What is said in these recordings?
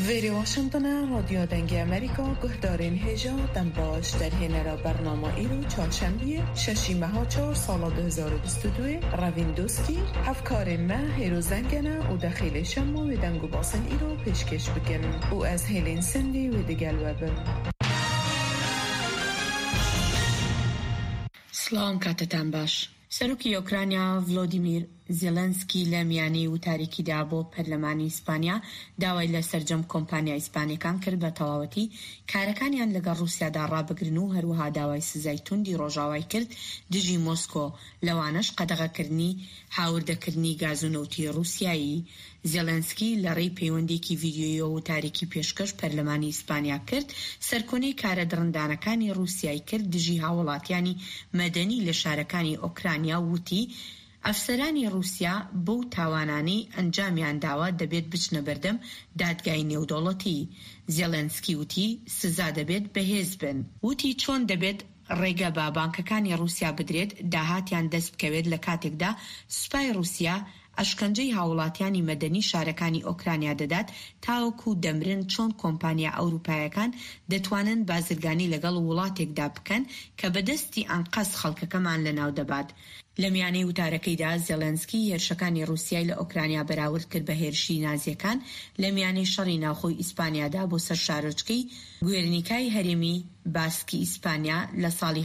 ویری واشنگتن رادیو دنگ امریکا گهدارین هجا دم باش در هنر برنامه ایرو چهارشنبه ششی ماه 4 سال 2022 روین دوستی هفکارین ما هیرو زنگنه و دخیل شما و دنگو باسن ایرو پیشکش بکن و از هیلین سندی و دیگل وبن. سلام کاتتان باش. سەرۆکی ئۆکرانیا ڤلۆدیمیر زێلەنسکی لە میانەی وتاریکیدا بۆ پەرلەمانی ئیسپانیا داوای لە سەرجەم کۆمپانیای ئیسپانیەکان کرد بە تەواوەتی کارەکانیان لەگەڵ رووسیادا ڕابگرن و هەروەها داوای سزای توندی ڕۆژاوای کرد دژی مۆسکۆ، لەوانەش قەدەغەکردنی هاوردەکردنی گاز و نەوتی رووسیایی. زێلەنسکی لە ڕێی پەیوەندێکی ڤیدیۆیی و تاریکی پێشکەش پەرلەمانی ئیسپانیا کرد سەرکۆنەی کارە درڕندانەکانی رووسیای کرد دژی هاوڵاتیانی مەدەنی لە شارەکانی ئۆکرانیا وتی ئەفسەرانی رووسیا بەو تاوانانی ئەنجامیان داوە دەبێت بچنە بەردەم دادگای نێودەوڵەتی. زێلەنسکی وتی سزا دەبێت بەهێز بن. وتی چۆن دەبێت ڕێگە بە بانکەکانی رووسیا بدرێت داهاتیان دەست بکەوێت لە کاتێکدا سوپای رووسیا ئەشکەنجەی هاوڵاتیانی مەدەنی شارەکانی ئۆکرانیا دەدات تاوەکو دەمرن چۆن کۆمپانیا ئەوروپایەکان دەتوانن بازرگانی لەگەڵ وڵاتێکدا بکەن کە بەدەستی ئەنقەس خەڵکەکەمان لەناو دەبات. لە میانەی وتارەکەیدا زێلەنسکی هێرشەکانی رووسیای لە ئۆکرانیا بەراورد کرد بە هێرشی نازیەکان لە میانەی شەڕی ناوخۆی ئیسپانیادا بۆ سەر شارۆچکەی گوێرنیکای هەرێمی باسکی ئیسپانیا لە ساڵی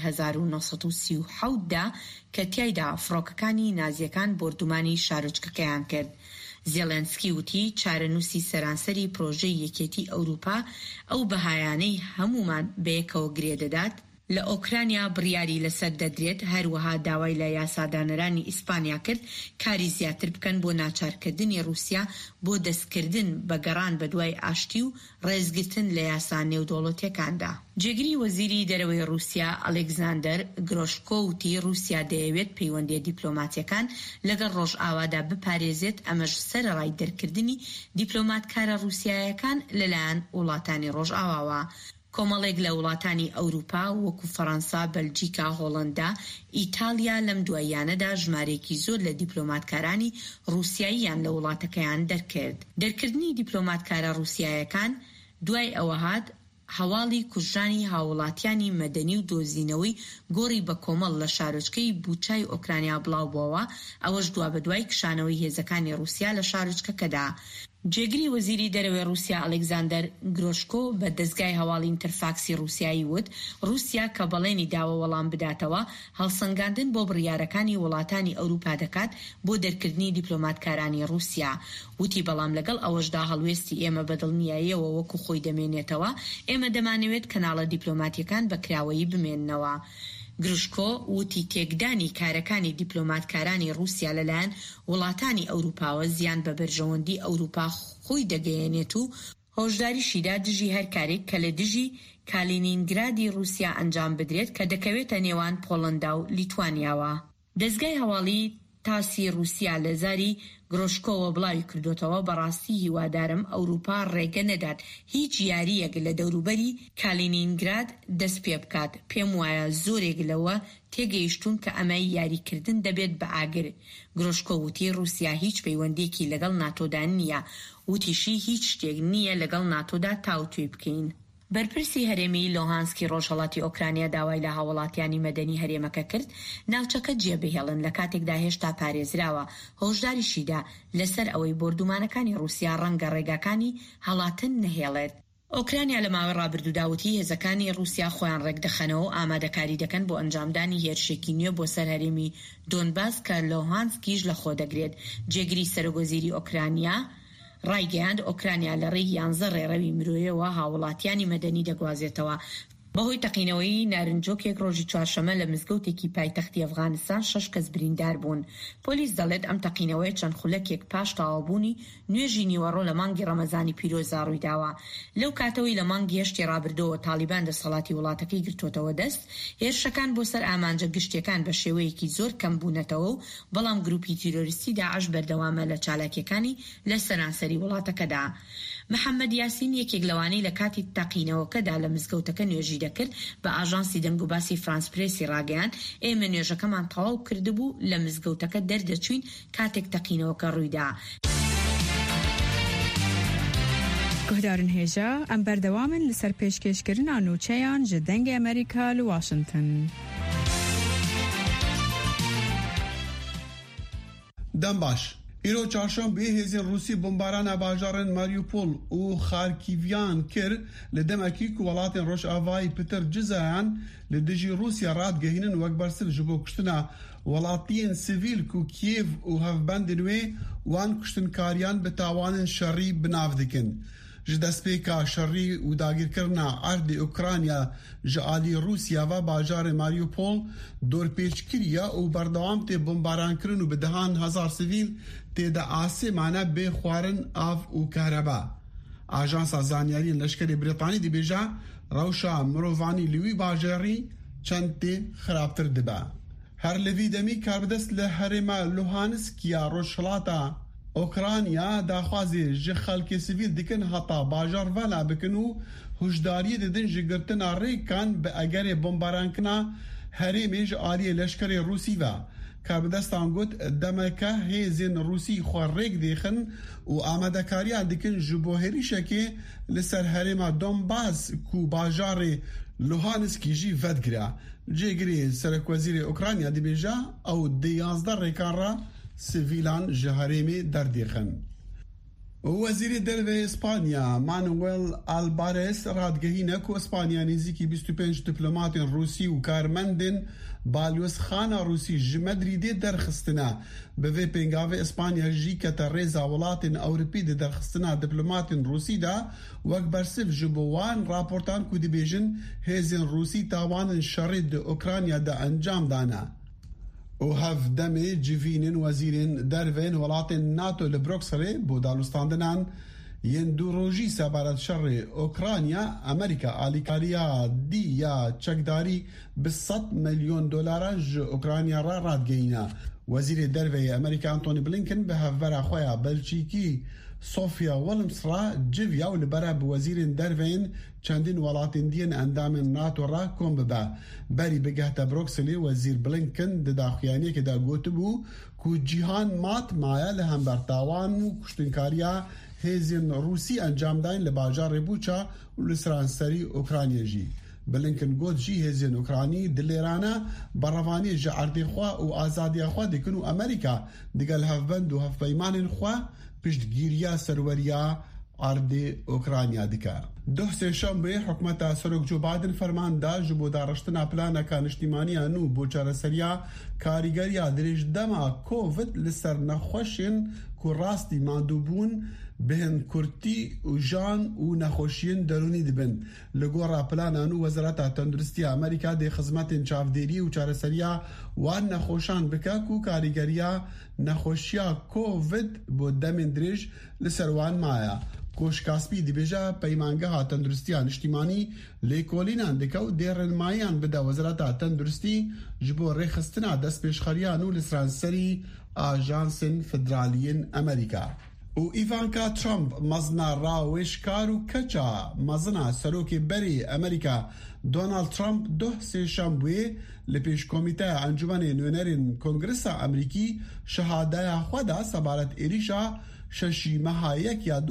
1937دا کە تیایدا فڕۆکەکانی نازیەکان بردومانی شارۆچکەکەیان کرد. زێلەنسکی وتی چارەنووسی سەرانسەری پرۆژەی یەکێتی ئەوروپا ئەو بەهایانەی هەمومان بەیەکەوە گرێ دەدات لە ئۆکرانیا بڕیاری لەسەر دەدرێت. هەروەها داوای لە یاسادانەرانی ئیسپانیا کرد کاری زیاتر بکەن بۆ ناچارکردنی رووسیا بۆ دەستکردن بە گەڕان بە دوای ئاشتی و ڕێزگرتن لە یاسا نێودەوڵەتیەکاندا. جێگری وەزیری دەرەوەی رووسیا ئەلێکزاندەر گرۆشکۆ وتی رووسیا دەیەوێت پەیوەندی دیپلۆماتیەکان لەگەڵ ڕۆژئاوادا بپارێزێت، ئەمەش سەرەڕای دەرکردنی دیپلۆماتکارە رووسیایەکان لەلایەن وڵاتانی ڕۆژئاواوە. کۆمەڵێک لە وڵاتانی ئەوروپا وەکو فەڕەنسا، بەلجیکا، هۆڵەندا، ئیتالیا لەم دواییانەدا ژمارێکی زۆر لە دیپلۆماتکارانی رووسیاییان لە وڵاتەکەیان دەرکرد. دەرکردنی دیپلۆماتکارە رووسیایەکان دوای ئەوە هات هەواڵی کوژرانی هاوڵاتیانی مەدەنی و دۆزینەوەی گۆڕی بە کۆمەڵ لە شارۆچکەی بوچای ئۆکرانیا بڵاو بووەوە، ئەوەش دوا بەدوای کشانەوەی هێزەکانی رووسیا لە شارۆچکەکەدا. جێگری وەزیری دەرەوەی رووسیا ئەلێکزاندەر گرۆشکۆ بە دەستگای هەواڵی ئینتەرفاکسی رووسیایی وت رووسیا کە بەڵێنی داوە وەڵام بداتەوە هەڵسەنگاندن بۆ بڕیارەکانی وڵاتانی ئەوروپا دەکات بۆ دەرکردنی دیپلۆماتکارانی رووسیا. وتی بەڵام لەگەڵ ئەوەشدا هەڵوێستی ئێمە بەدڵنیاییەوە وەکو خۆی دەمێنێتەوە، ئێمە دەمانەوێت کەناڵە دیپلۆماتیەکان بە کراوەیی بمێننەوە. گرشکۆ وتی تێکدانی کارەکانی دیپلۆماتکارانی رووسیا لەلایەن وڵاتانی ئەوروپاوە زیان بە بەرژەوەندی ئەوروپا خۆی دەگەیەنێت و هۆشداریشیدا دژی هەر کارێک کە لە دژی کالینینگرادی رووسیا ئەنجام بدرێت کە دەکەوێتە نێوان پۆڵەندا و لیتوانیاوە. دەستگای هەواڵی تاسی رووسیا لە زاری گرۆشکۆوە بڵاوی کردوتەوە بەڕاستی هیوادارم ئەوروپا ڕێگە نەدات هیچ یاریەک لە دەوروبەری کالینینگراد دەست پێ بکات. پێم وایە زۆرێک لەوە تێگەیشتون کە ئەمەی یاریکردن دەبێت بە ئاگر. گرۆشکۆ وتی رووسیا هیچ پەیوەندێکی لەگەڵ ناتۆدا نییە، وتیشی هیچ شتێک نییە لەگەڵ ناتۆدا تاوتوێ بکەین. بەرپرسی هەرێمی لۆهانسکی ڕۆژهەڵاتی ئۆکرانیا داوای لە هاوڵاتیانی مەدەنی هەرێمەکە کرد ناوچەکە جێبهێڵن لە کاتێکدا هێشتا پارێزراوە. هۆشداریشیدا لەسەر ئەوەی بردومانەکانی رووسیا ڕەنگە ڕێگاکانی هەڵاتن نەهێڵێت. ئۆکرانیا لە ماوەی ڕابردووداوتی هێزەکانی رووسیا خۆیان ڕێکدەخەنەوە و ئامادەکاری دەکەن بۆ ئەنجامدانی هێرشێکی نوێ بۆ سەر هەرێمی دۆنباس کە لۆهانسکیش لە خۆ دەگرێت. جێگری سەرۆکوەزیری ئۆکرانیا ڕایگەیاند ئۆکرانیا لە ڕێی 11 ڕێڕەوی مرۆیەوە هاوڵاتیانی مەدەنی دەگوازێتەوە. بەهۆی تەقینەوەی نارنجۆکێک ڕۆژی چوارشەمە لە مزگەوتێکی پایتەختی ئەفغانستان 6 کەس بریندار بوون. پۆلیس دەڵێت ئەم تەقینەوەی چەند خولەکێک پاش تەواوبوونی نوێژی نیوەڕۆ لە مانگی ڕەمەزانی پیرۆزدا ڕوویداوە. لەو کاتەوەی لە مانگی هێشتی ڕابردووە تالیبان دەسەڵاتی وڵاتەکەی گرتوتەوە دەست، هێرشەکان بۆ سەر ئامانجە گشتیەکان بە شێوەیەکی زۆر کەم بوونەتەوە و بەڵام گروپی تیرۆریستی داعش بەردەوامە لە چالاکیەکانی لە سەرانسەری وڵاتەکەدا. محەممەد یاسین یەکێک لەوانەی لە کاتی تەقینەوەکەدا لە مزگەوتەکە نوێژی دەکرد بە ئاژانسی دەنگ و باسی فرانس پرێسی ڕاگەیان ئێمە نوێژەکەمان تەواو کردبوو لە مزگەوتەکە دەردەچوین کاتێک تەقینەوەکە ڕوویدا. گهدارن هجا ام بردوامن لسر پیشکشکرین آنوچهان جدنگ امریکا لواشنطن. دنباش ایرو چهارشنبه هزین روسی بمباران باجارن ماریوپول و خارکیویان کر لدمکی که ولاتن روش آوای پتر جزایان لدجی روسیا راد گهینن و اکبر سر جبو کشتنا ولاتین سیویل کو کیف و هفبندنوی وان کشتن کاریان بتاوان شری بناف دکن. جدسپیکا شری و داگیر کرنا ارد اوکراینیا جالی روسیا و باجار ماریوپول دور پیچ کریا و بردوام تی بمباران کرن و بدهان هزار سیویل تی دا آسی مانا بی خوارن آف و کهربا. آژانس زانیاری لشکر بریطانی دی بیجا روشا مروفانی لوی باجاری چند تی خرابتر دبا. هر لوی دمی کاربدست لحرما لوهانسک یا روشلاتا اوکراینیا داخوازی جه خلک سیویل دکن حتا باجار والا بکنو هشداری ددن جگرتن ریکان به اگر بمباران کنا هریمیج آلی لشکر روسی و کاربدستان گوت دمکه هیزین روسی خواه ریک دیخن و آمدکاریا دکن جبوهری شکی لسر هریما دونباس کو باجار لوهانسکی جی ودگرا جگری سرک وزیر اوکراینیا دی بیجا او 11 ریکان را سیویلان جهرمی دردیخن. وزیر درو اسپانیا مانوئل آلبارس رادگهینه که اسپانیا نزدیکی 25 دیپلمات روسی و کارمندن بالیوس خانه روسی جمدریده درخستنا به وی پنگاوه اسپانیا جی کتا ریزا ولاتن اوروپی ده درخستنا دیپلمات روسی دا وک برسف جبوان راپورتان که دی بیجن هیزن روسی تاوان شرید اوکراینیا دا انجام دانا. و هف دمي جيفينن وزيرين دروين ولاتن ناتو لبروكسل بودالوستاندنان يندوروجي سبارت شر اوكرانيا امريكا اليكاريا دي يا تشكداري ب$100 مليون ج اوكرانيا را رادگينا. وزير دروي امريكا انتوني بلينكن به هفبرا خويا بلجيكي صوفيا ولمسرا جيفيا ولبرا بوزير دروين چندین ولاتین دین اندام ناتو را کم ببا بری بگهت بروکسلی وزیر بلینکن د داخیانی که دا گوت بو کو جیهان مات مایا لهم برتاوان و کشتنکاریا هیزین روسی انجام داین لباجار بوچا و لسرانسری اوکرانیا جی. بلینکن گوت جی هیزین اوکرانی دلیرانا بروانی جعردی خواه و آزادی خواه دکنو امریکا دیگل هفبند و هفبایمان خواه پشتگیریا سروریا ارد اوکراینیا دکا. سه شنبه حکومت سرک جو بایدن فرمان دا جبو دارشتنا پلانا کانشتیمانی انو بوچار سریا کاریگریا دریج دما کووید لسر نخوشین که راستی ماندوبون بهن کرتی و جان و نخوشین درونی دبن. لگورا پلانا انو وزارت تندرستی امریکا دی خدمت چافدیری و چارسریا وان نخوشان بکا کو کاریگریا نخوشیا کووید بو دمین دریج لسر وان مایا. کوش کاسپی دی بیجا پیمانگاه تندرستیان اجتماعی لیکولینان دکاو دیرن مایان بدا وزارت تندرستی جبو ریخستنا دست پیشخاریانو لسرانسری آژانسن فدرالین امریکا. و ایوانکا ترامپ مزنا راوشکار و کچا مزنا سروک بری امریکا دونالد ترامپ سه شنبه لپیش کمیته انجمن نوینرین کنگرس امریکی شهاده خدا سبارت ایریشا ششی مهایک یا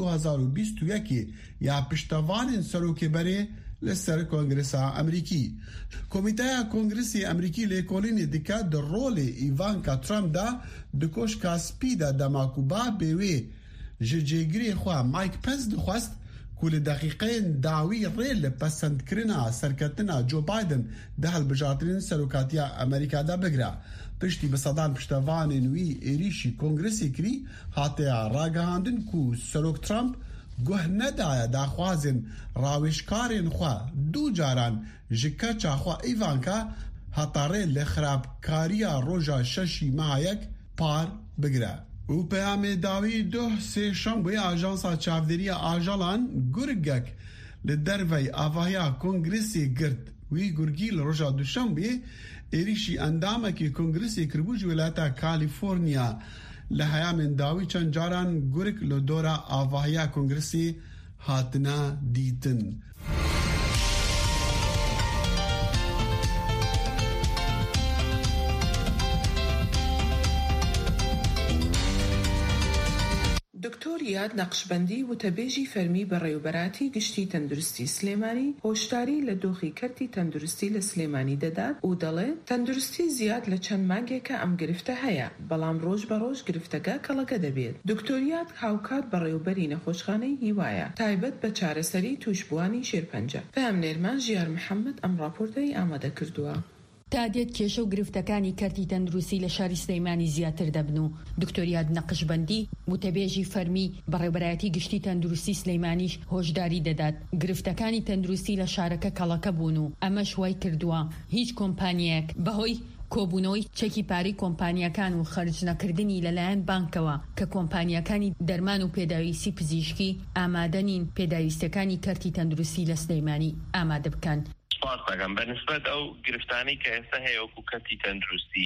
2021 یا پشتوان سروک بری لسر کنگرس امریکی. کمیته کنگرس امریکی لیکولین دیکا در رول ایوانکا ترامپ دا دکوش کاسپی دا دماکوبا بیوی جیگری خواه مایک پنس دخواست کل دقیقین دعوی ریل پسند کرنا سرکتنا جو بایدن دهل بجاترین سروکاتیا امریکا دا بگرا. پشتی بصدان پشتوان نوی ایریشی کنگرسی کری حاتیا راگهاندن کو سروک ترامپ گوه ندایا دا خوازن راوشکارین خواه دو جاران جکچا خواه ایوانکا حتاره لخراب کاریا روژا ششی مهایک پار بگرا. و پیام داوی سه شنبه آژانسا چاودری آژالان گرگک لدروی آوایا کنگرسی گرد وی گرگی لروژا دوشنبه ایریشی اندامه که کنگرسی کربوج ولاتا کالیفورنیا لحیام داوی چند جاران گرگ لدورا آوایا کنگرسی هاتنا دیتن. دکتر دکتۆر یاد نەقشبەندی وتەبێژی فەرمی بەڕێوەبەراتی گشتی تەندروستی سلێمانی هۆشداری لە دۆخی کەرتی تەندروستی لە سلێمانی دەدات و دەڵێت تەندروستی زیاد لە چەند مانگێکە ئەم گرفتە هەیە، بەڵام ڕۆژ بە ڕۆژ گرفتەکە کەڵەکە دەبێت. دکتۆر یاد هاوکات بەڕێوەبەری نەخۆشخانەی هیوایە تایبەت بە چارەسەری توشبوانی شێرپەنجە. پامنێرمان ژیار محەممەد ئەم راپۆرتەی ئامادە کردووە. تا دێت کێشە و گرفتەکانی کەرتی تەندروستی لە شاری سلەیمانی زیاتر دەبن و دکتۆر یاد نەقشبەندی وتەبێژی فەرمی بەڕێوەبەراتی گشتی تەندروستی سلەیمانیش هۆشداری دەدات گرفتەکانی تەندروستی لە شارەکە کەڵەکە بوون و ئەمەش وای کردووە هیچ کۆمپانیەک بەهۆی کۆبوونەوەی چەکی پارەی کۆمپانیەکان و خەرج نەکردنی لەلایەن بانکەوە کە کۆمپانیەکانی دەرمان و پێداویستی پزیشکی ئامادە نین پێداویستەکانی کەرتی تەندروستی لە سلەیمانی ئامادە بکەن. سپاسەکەم بەنسبەت ئەو گرفتانەی کە ئێستا هەیە وەکو کەرتی تەندروستی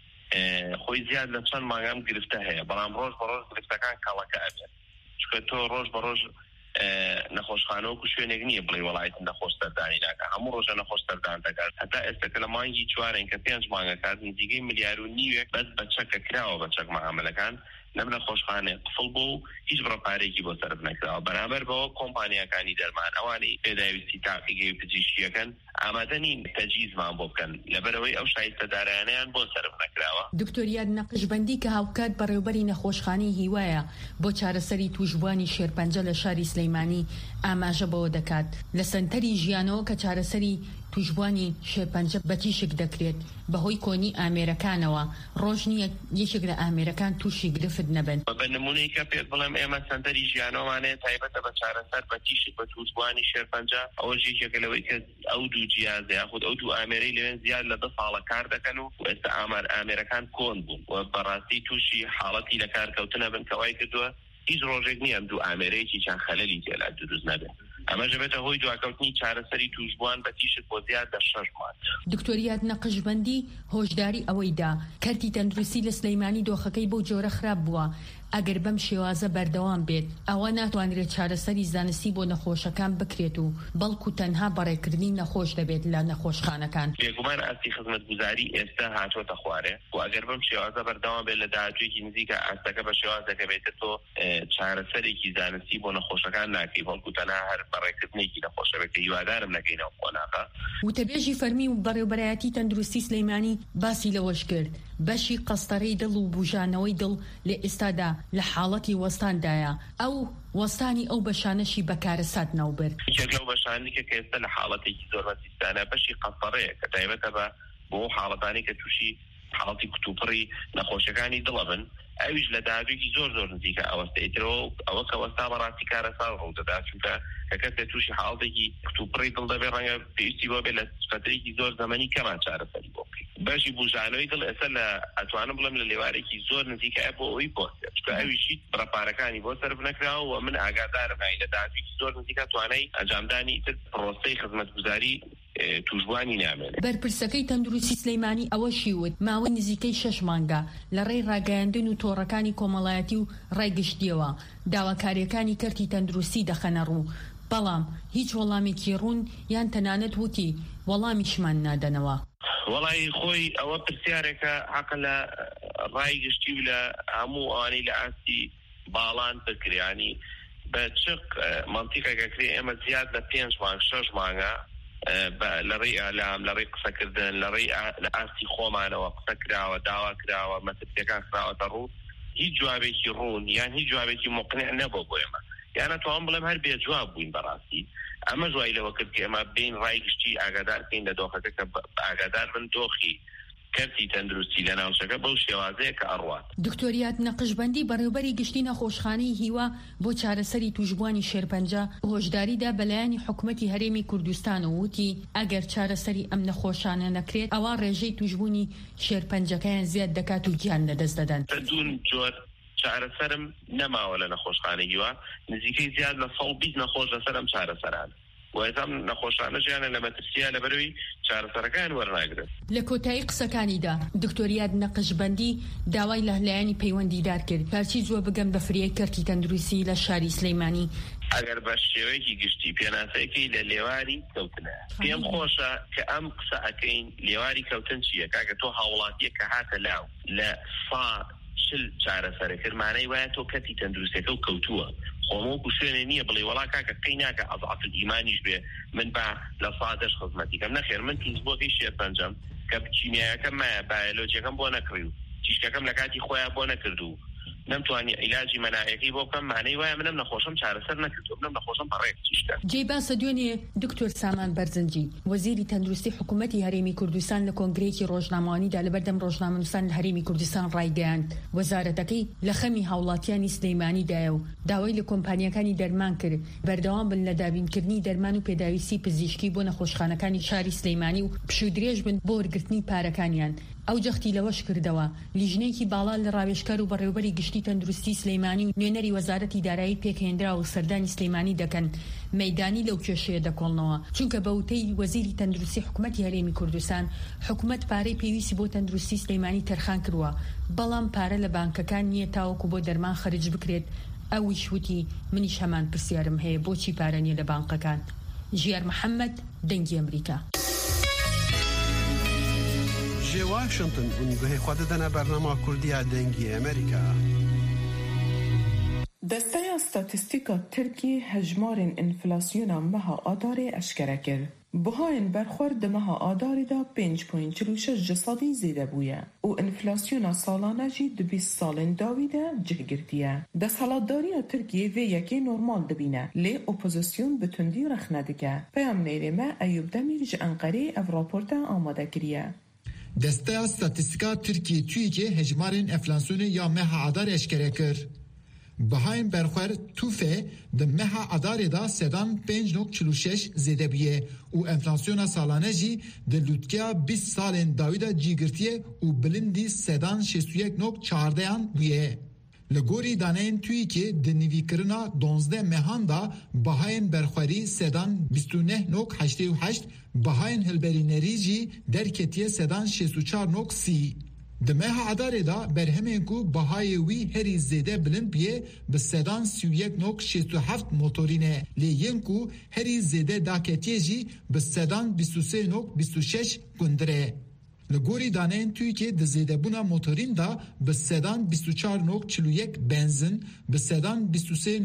خۆی زیاد لە چەند مانگام گرفتە هەیە، بەڵام ڕۆژ بە ڕۆژ گرفتەکان کەڵەکە ئەبێت، چونکە تۆ ڕۆژ بە ڕۆژ نەخۆشخانەوەکو شوێنێک نییە بڵێ وەڵایەتم نەخۆش سەردانی ناکە، هەموو ڕۆژە نەخۆش سەردان دەکات. هەتا ئێستا کە لە مانگی چوارێن کە 5 مانگە کات نزیکەی ملیار و نیوێک بەس بە چەکە کراوە بە چەک مەعاملەکان لەم نەخۆشخانەیە قفڵ بوو و هیچ بڕەپارێکی بۆ سەرف نەکراوە. بەرامبەر بەوە کۆمپانیەکانی دەرمان ئەوانەی پێداویستی تاقیگەی پزیشکیەکەن ئامادە نین تەجیزمان بۆ بکەن لەبەرەوەی ئەو شایستەدارانیان بۆ سەرف نەکراوە. دکتۆر یاد نەقشبەندی کە هاوکات بەڕێوەبەری نەخۆشخانەی هیوایە بۆ چارەسەری توشبوانی شێرپەنجە لە شاری سلەیمانی ئاماژە بەوە دەکات لە سەنتەری ژیانەوە کە چارەسەری توشبوانی شێرپەنجە بەتیشک دەکرێت بەهۆی کۆنی ئامێرەکانەوە ڕۆژ نییە یەکێک لە ئامێرەکان تووشی گرفت نەبن. بە نمونەی کە پێت بڵێم ئێمە سەنتەری ژیانەوەمانەیە تایبەتە بە چارەسەر بەتیشک بە توشبوانی شێرپەنجە ئەوە یەکێکە لەوەی کە ئەو دوو جیازە یاخود ئەو دوو ئامێرەی لەوێن زیاد لە 2 ساڵە کار دەکەن و ئێستا ئامێرەکان کۆن بوون و بەڕاستی تووشی حاڵەتی لە کارکەوتنە بن کەوای کردووە هیچ ڕۆژێک نییە ئەم دوو ئامێرەیەکی چەند خەلەلی تێلا دروست نەبێت. ئەمە ژەبێتە هۆی دواکەوتنی چارەسەری توشبوان بە تیشک بۆ زیاد لە 6 مانگ. دکتۆر یاد نەقشبەندی هۆشداری ئەوەیدا کەرتی تەندروستی لە سلەیمانی دۆخەکەی بۆ جۆرە خراپ بووە ئەگەر بەم شێوازە بەردەوام بێت ئەوە ناتوانرێت چارەسەری زانستی بۆ نەخۆشەکان بکرێت و بەڵکو تەنها بەڕێکردنی نەخۆش دەبێت لە نەخۆشخانەکان. بێگومان ئاستی خزمەتگوزاری ئێستا هاتوۆتە خوارێ و ئەگەر بەم شێوازە بەردەوام بێت لە داهاتوویەکی نزیکە ئاستەکە بە شێوازەکە بێتە تۆ چارەسەرێکی زانستی بۆ نەخۆشەکان ناکەی بەڵکو تەنها هەر بەڕێکردنێکی نەخۆشە بێت کە هیوادارم نەکەینەوە خۆناقە. وتەبێژی فەرمی و بەڕێوەبەرایەتی تەندروستی سلەیمانی باسی لەوەش کرد بەشی قەستەرەی دڵ و بوژانەوەی دڵ لە ئێستادا لە حاڵەتی وەستاندایە ئەو وەستانی ئەو بەشانەشی بەکارەسات ناوبەر. یەک لەو بەشانی کە ئێستا لە حاڵەتێکی زۆر مەسیستانە بەشی قەستەرەیە کە تایبەتە بۆ حاڵەتانی کە تووشی حاڵەتی کتوپڕی نەخۆشەکانی دڵە بن ئەویش لە داهاتوویەکی زۆر نزیکە ئەوەستەیترەوە ئەوە کە وەستا بەڕاستی کارەسات ڕوو دەدات چونکە کە کەسێک تووشی حاڵەتێکی کتوپڕی دڵ دەبێت ڕەنگە پێویستی بۆ بێت لە فترێکی زۆر زەمەنی کەمان چارەسەری بۆ بکەین. بەشی بوژانەوەی دڵ ئێستا لە ئەتوانم بڵێم لە لێوارێکی زۆر نزیکە بۆ ئەوەی پۆستێت چونکە ئەویشی بڕەپارەکانی بۆ سەرف نەکراوە و من ئاگادارم لە داهاتوویەکی زۆر نزیکە توانای ئەنجامدانی تر پرۆسەی خزمەتگوزاری توشبوانی نامێنێت. بەرپرسەکەی تەندروستی سلەیمانی ئەوەشی وت ماوەی نزیکەی 6 مانگە لە ڕێی ڕاگەیاندن و تۆڕەکانی کۆمەڵایەتی و ڕایگشتیەوە داواکاریەکانی کەرتی تەندروستی دەخەنە ڕوو، بەڵام هیچ وەڵامێکی ڕوون یان تەنانەت وتی وەڵامیشمان نادەنەوە. وەڵی خۆی ئەوە پرسیارێکە حەق لە ڕایگشتی و لە هەموو ئەوانەی لە ئاستی باڵان بکریانی بە چق منتیقێکە کرێ ئێمە زیاد لە 5 مانگ 6 مانگە لە ڕێی ئالام لە ڕێی قسەکردن لە ڕێی لە ئاستی خۆمانەوە قسە کراوە داوا کراوە مەسەرەکان خراوەتە ڕوو هیچ جوابێکی ڕوون یان هیچ جوابێکی مقنع نەبوو بۆ ئێمە یان نەتوانم بڵێم هەر بێجواب بووین بەڕاستی. ئەمە جوای لەوە کرد کە ئێمە بین ڕایگشتی ئاگادار بکەین لە دۆخەکە کە ئاگادار بن دۆخی کەرتی تەندروستی لە ناوچەکە بەو شێوازەیە کە ئەڕوات. دکتۆر یاد نەقشبەندی بەڕێوەبەری گشتی نەخۆشخانەی هیوا بۆ چارەسەری توشبوانی شێرپەنجە هۆشداریدا بەلایانی حکوومەتی هەرێمی کوردستان و وتی ئەگەر چارەسەری ئەم نەخۆشانە نەکرێت ئەوە ڕێژەی توشبوونی شێرپەنجەکەیان زیاد دەکات و گیان لەدەست دەدەن. دوون جۆر چارەسەرم نەماوە لە نەخۆشخانەی هیوا نزیکەی زیاد لە 120 نەخۆش لەسەرم چارەسەران وەزام نەخۆشانە ژیانە لە مەترسیە لەبەرەوەی چارەسەرەکان وەرناگرن. لە کۆتایی قسەکانیدا دکتۆر یاد نەقشبەندی داوای لە هەلایانی پەیوەندیدار کرد پارچی جووە بگەم بە فریای کەرتی تەندروستی لە شاری سلەیمانی ئەگەر بە شێوەیەکی گشتی پێناسەیەکەی لە لێواری کەوتنە پێم خۆشە کە ئەم قسە ئەەکەین لێواری کەوتن چییە کاکە تۆ هاوڵاتیە کە هاتە لاو لە چل چارەسەر کرد معنی وایە تۆ کەتی تەندروستیەکە و کەوتووە خۆمۆک و شوێنێ نییە بڵێ وەڵا کاکە قەیناکە ئەضعف الئیمانیش بێ من با لە سادەش خزمەتیکەم نەخێر من پیسبوکی شێرپەنجەم کە چینایەکەم مایە بایۆلۆجیەکەم بۆ نەکڕی و تیشکەکەم لە کاتی خۆیان بۆ نەکرد و نەمتوانی عیلاجی مەناعەکەی بۆ بکەم معنی وایە منم نەخۆشم چارەسەر نەکردو منم نەخۆشم بەڕێک تیشکە جێ باسە دوێنێ دکتۆر سامان بەرزنجی وەزیری تەندروستی حکوومەتی هەرێمی کوردستان لە کۆنگرێکی ڕۆژنامەوانیدا لەبەردەم ڕۆژنامەنووسان لە هەرێمی کوردستان ڕایگەیاند وەزارەتەکەی لە خەمی هاوڵاتیانی سلەیمانیدایە و داوای لە کۆمپانیەکانی دەرمان کرد بەردەوام بن لە دابینکردنی دەرمان و پێداویستی پزیشکی بۆ نەخۆشخانەکانی شاری سلەیمانی و پشودرێژ بن بۆ وەرگرتنی پارەکانیان ئەو جەختی لەوەش کردەوە لیژنەیەکی باڵا لە ڕاوێژکار و بەڕێوەبەری گشتی تەندروستی سلەیمانی و نوێنەری وەزارەتی دارایی پێکهێنرا و سەردانی سلەیمانی دەکەن مەیدانی لەو کێشەیە دەکۆڵنەوە چونکە بە وتەی وەزیری تەندروستی حکوومەتی هەرێمی کوردستان حکوومەت پارەی پێویستی بۆ تەندروستی سلەیمانی تەرخان کردووە بەڵام پارە لە بانکەکان نییە تاوەکو بۆ دەرمان خەرج بکرێت ئەویش وتی منیش هەمان پرسیارم هەیە بۆچی پارە نییە لە بانکەکان ژیار محەممەد دەنگی ئەمریکا جي واشنطن ونگوهی خود دنا برنامه کردی دنگی امریکا. دسته استاتستیکا ترکیه هجمار انفلاسیون مها آدار اشکره کرد. بهاین برخورد مها آداری دا 5.46% زیده بویه و انفلاسیون سالانه جی 20 سالن داویده جهگرتیه. دست حالاتداری ترکیه و یکی نورمال دبینه لی اپوزیسیون بتندی رخ ندکه. پیام نیرمه ایوب دمیرج انقره او راپورت آماده کریه. دسته استاتستیکا ترکیه توی که هجمارین enflasyonu یا مها عدار اشکره کر. بهایم برخور توفه ده مها عدار دا سدان 5.46 زیده بیه و enflasyona سالانه جی ده لوتکیا 20 سالن داویده جیگرتیه و بلندی سدان 61.14 بیه. لگوری دانین توی که دنیوی کرنا 12 مهان دا بهاین برخوری سدان 29.88 بهاین هلبری نریجی در کتیه سدان 64.30 دمه عداره دا برهمین کو بهای وی هری زیده بلند بیه به سدان 31.67 موتورینه لیین کو هری زیده دا کتیه جی به سدان 23.26 گندره لگوری دانین توی که دزیده بونا موتورین دا به سدان 24.41 بنزین به سدان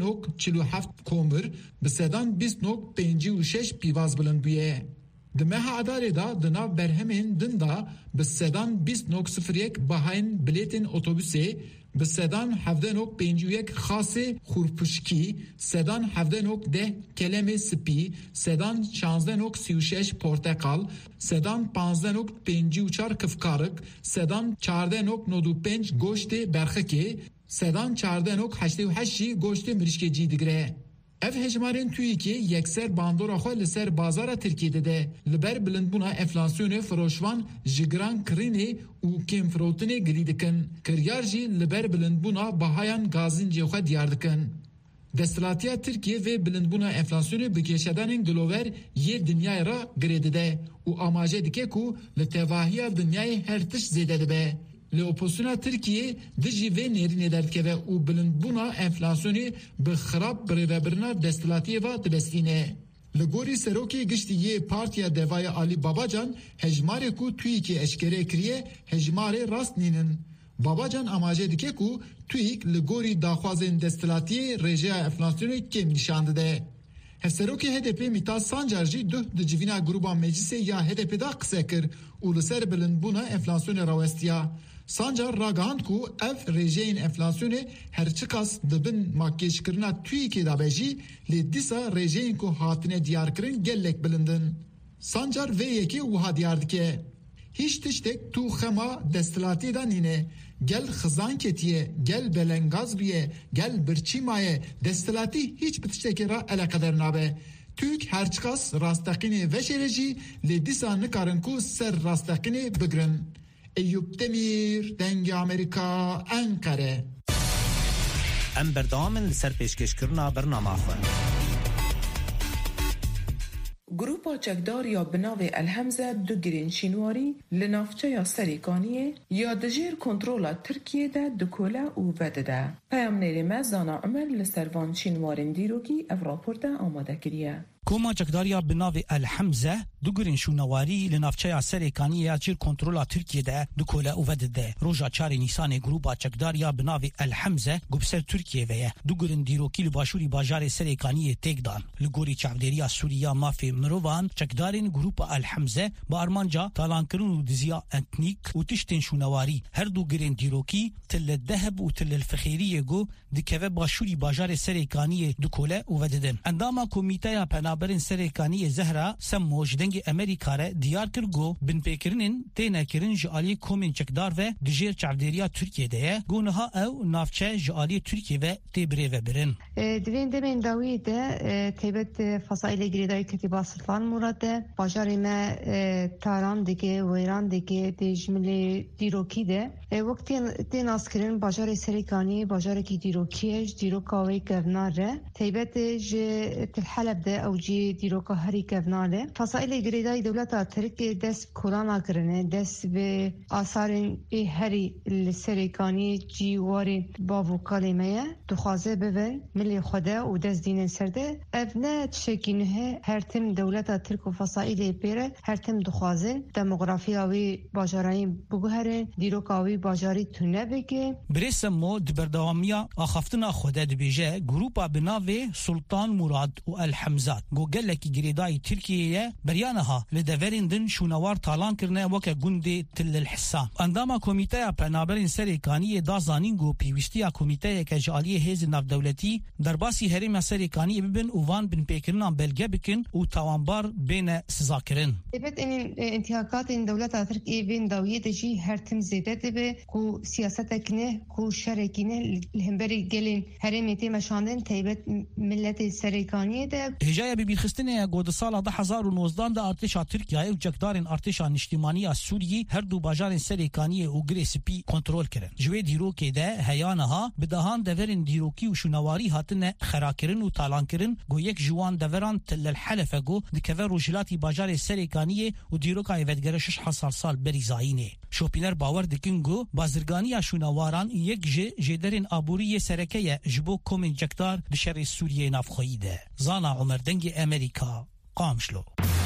23.47 کومر به سدان 20.56 پیواز بلند بیه دمه عداره دا دناو برهمین دن دا به سدان 20.01 بهاین بلیتین اتوبوسه به سدان 17.51 خاص خورپشکی سدان 17.10 کلم سپی سدان 16.36 پرتقال سدان 15.54 کفکارک سدان 14.95 گوشت برخکه سدان 14.88 گوشت مرشکجی دیگره اف هجمارین توی که یکسر باندورا خو لسر بازار ترکیه ده لبر بلندبونا enflasyonu فروشوان جگران کرینه و کم فروتنه گلیدکن کریار جی لبر بلندبونا بهایان گازین جیخوا دیار دکن دستلاتیا ترکیه و بلندبونا enflasyonu بکشدانین گلوور یه دنیای را گریده ده و آماجه دکه کو لتواهی دنیای هر تش زیده ده به لوپوسیونا ترکیه دجی و نرینه درکه و بلندبونا enflasyonu به خراب برابرنا دستلاتی و دبستینه لگوری سروکی گشتیه پارتیا دوای علی باباجان هجماره کو توی که اشکره کریه هجماره راست نینن باباجان آماجه دکه کو توی لگوری داخوازن دستلاتی رژه enflasyonu کم نشانده ده هفسروکی HDP میتا سانجارجی دو دجوینا گروبا مجلس یا HDP دا قصه کر و لسر بلندبونا enflasyonu راوستیا سانجار راگاند کو اف رژین enflasyonu هرچکاس دبن ماکیش کرنا توی که دابجی لی دیسا رژین کو هاتنه دیار کرن گلک بلندن سانجار و یکی وها دیار دکه هیچ تشتک تو خما دستلاتی دا نینه گل خزان کتیه گل بلنگاز بیه گل برچی مایه دستلاتی هیچ بتشتکی را علاقدر نابه توک هرچکاس راستقینه وشرجی لی دیسا نکارن کو سر راستقینه بگرن ایوب دمیر دنگ امریکا انقره ام بردامن لسر پیشکش کرنا برنامه خواه گروپا چکدار یا بناو الهمزه دو گرین شینواری لنافچه یا سریکانیه یا دجیر کنترولا ترکیه ده دکوله او وده ده. پیام نیرمه زانا عمر لسروان شینوارین دیروگی او راپورت آماده کریه. کوما جکداریا بناو الحمزه دوگرین شونواری لنافچه سرکانی اجر کنترل ترکیه ده دکوله اوده روزا 4 نیسان گروپا جکداریا بناو الحمزه گوبسر ترکیه و دوگرین دیروکی لباشوری باجار سرکانی تگدان لگوری چاودریا سوریا مافی مروان جکدارین گروپا الحمزه با ارمانجا تالانکرون و دزیا اتنیک و تشتین شونواری هر دوگرین دیروکی تل الذهب و تل الفخیریه گو دکوه باشوری باجار سرکانی دکوله اوده انداما کمیته پنابرین سرکانی زهرا سموج دنگ امریکا را دیار کرگو بن پیکرینن تینا کرین جالی کومن چکدار و دجیر چاودریا ترکیه ده گونها او نافچه جالی ترکیه و تبری و برن دوین دمین داوی ده تیبت فصائل گریدای کتیبا سلطان مراد باجار ما تاران دیگه و ایران دیگه دیجمل دیروکی ده وقتی تین اسکرین باجار سرکانی باجار کی دیروکیش دیروکاوی گورناره تیبت ج حلب ده او جی دیروکا هری گورناره فصائل گریدای دولت ترک دست کورانا کرنه دست به آثار هری سرکانی جیواری با وکالمه دخوازه ببن ملی خدا و دست دین سرده ابنه تشکینه هر تم دولت ترک و فصائل پیره هر تم دخوازه دموگرافیاوی باجارایی بگوهره دیروکاوی باجاری تونه بگه برسمو دبردوامیا آخفتنا خدا دبیجه گروپا بناوی سلطان مراد و الحمزات گوگل کی گریدای ترکیه بریانها لدورین دن شونوار تالان کرنه وک گوندی تل الحسام انداما کمیته پنابرین سرکانی دازانین گو پیوستی کمیته کجالی هیز ناف دولتی درباسی هریم سرکانی ببن اوان بن پیکرنان بلگه بکن او توانبار بین سزاکرن دبت این انتهاکات این دولت ترکیه بین داویه دجی هر تم زیده دبه کو سیاست کنه کو شرکینه الهمبری گلین هریم تیمشاندن تیبت ملت سرکانی ده هجای بیخستنه گود سال 2019 ده ارتش ترکیه و جکدارین ارتش نشتیمانی سوریه هر دو باجار سرکانی او گریسپی کنترل کردن جوی دیروکی ده هیانها بدهان دورین دیروکی و شونواری هاتن خراکرین و تالانکرین گو یک جوان دوران تل الحلفه گو دکوه روجلاتی باجار سرکانی و دیروکای ودگره 6 سال بریزاینه شوپینر باور دکن گو بازرگانی شونواران یک جدرین آبوری سرکیه جبو کومن جکدار دشر سوریه نافخویده زانا عمر دنگ امریکا قامشلو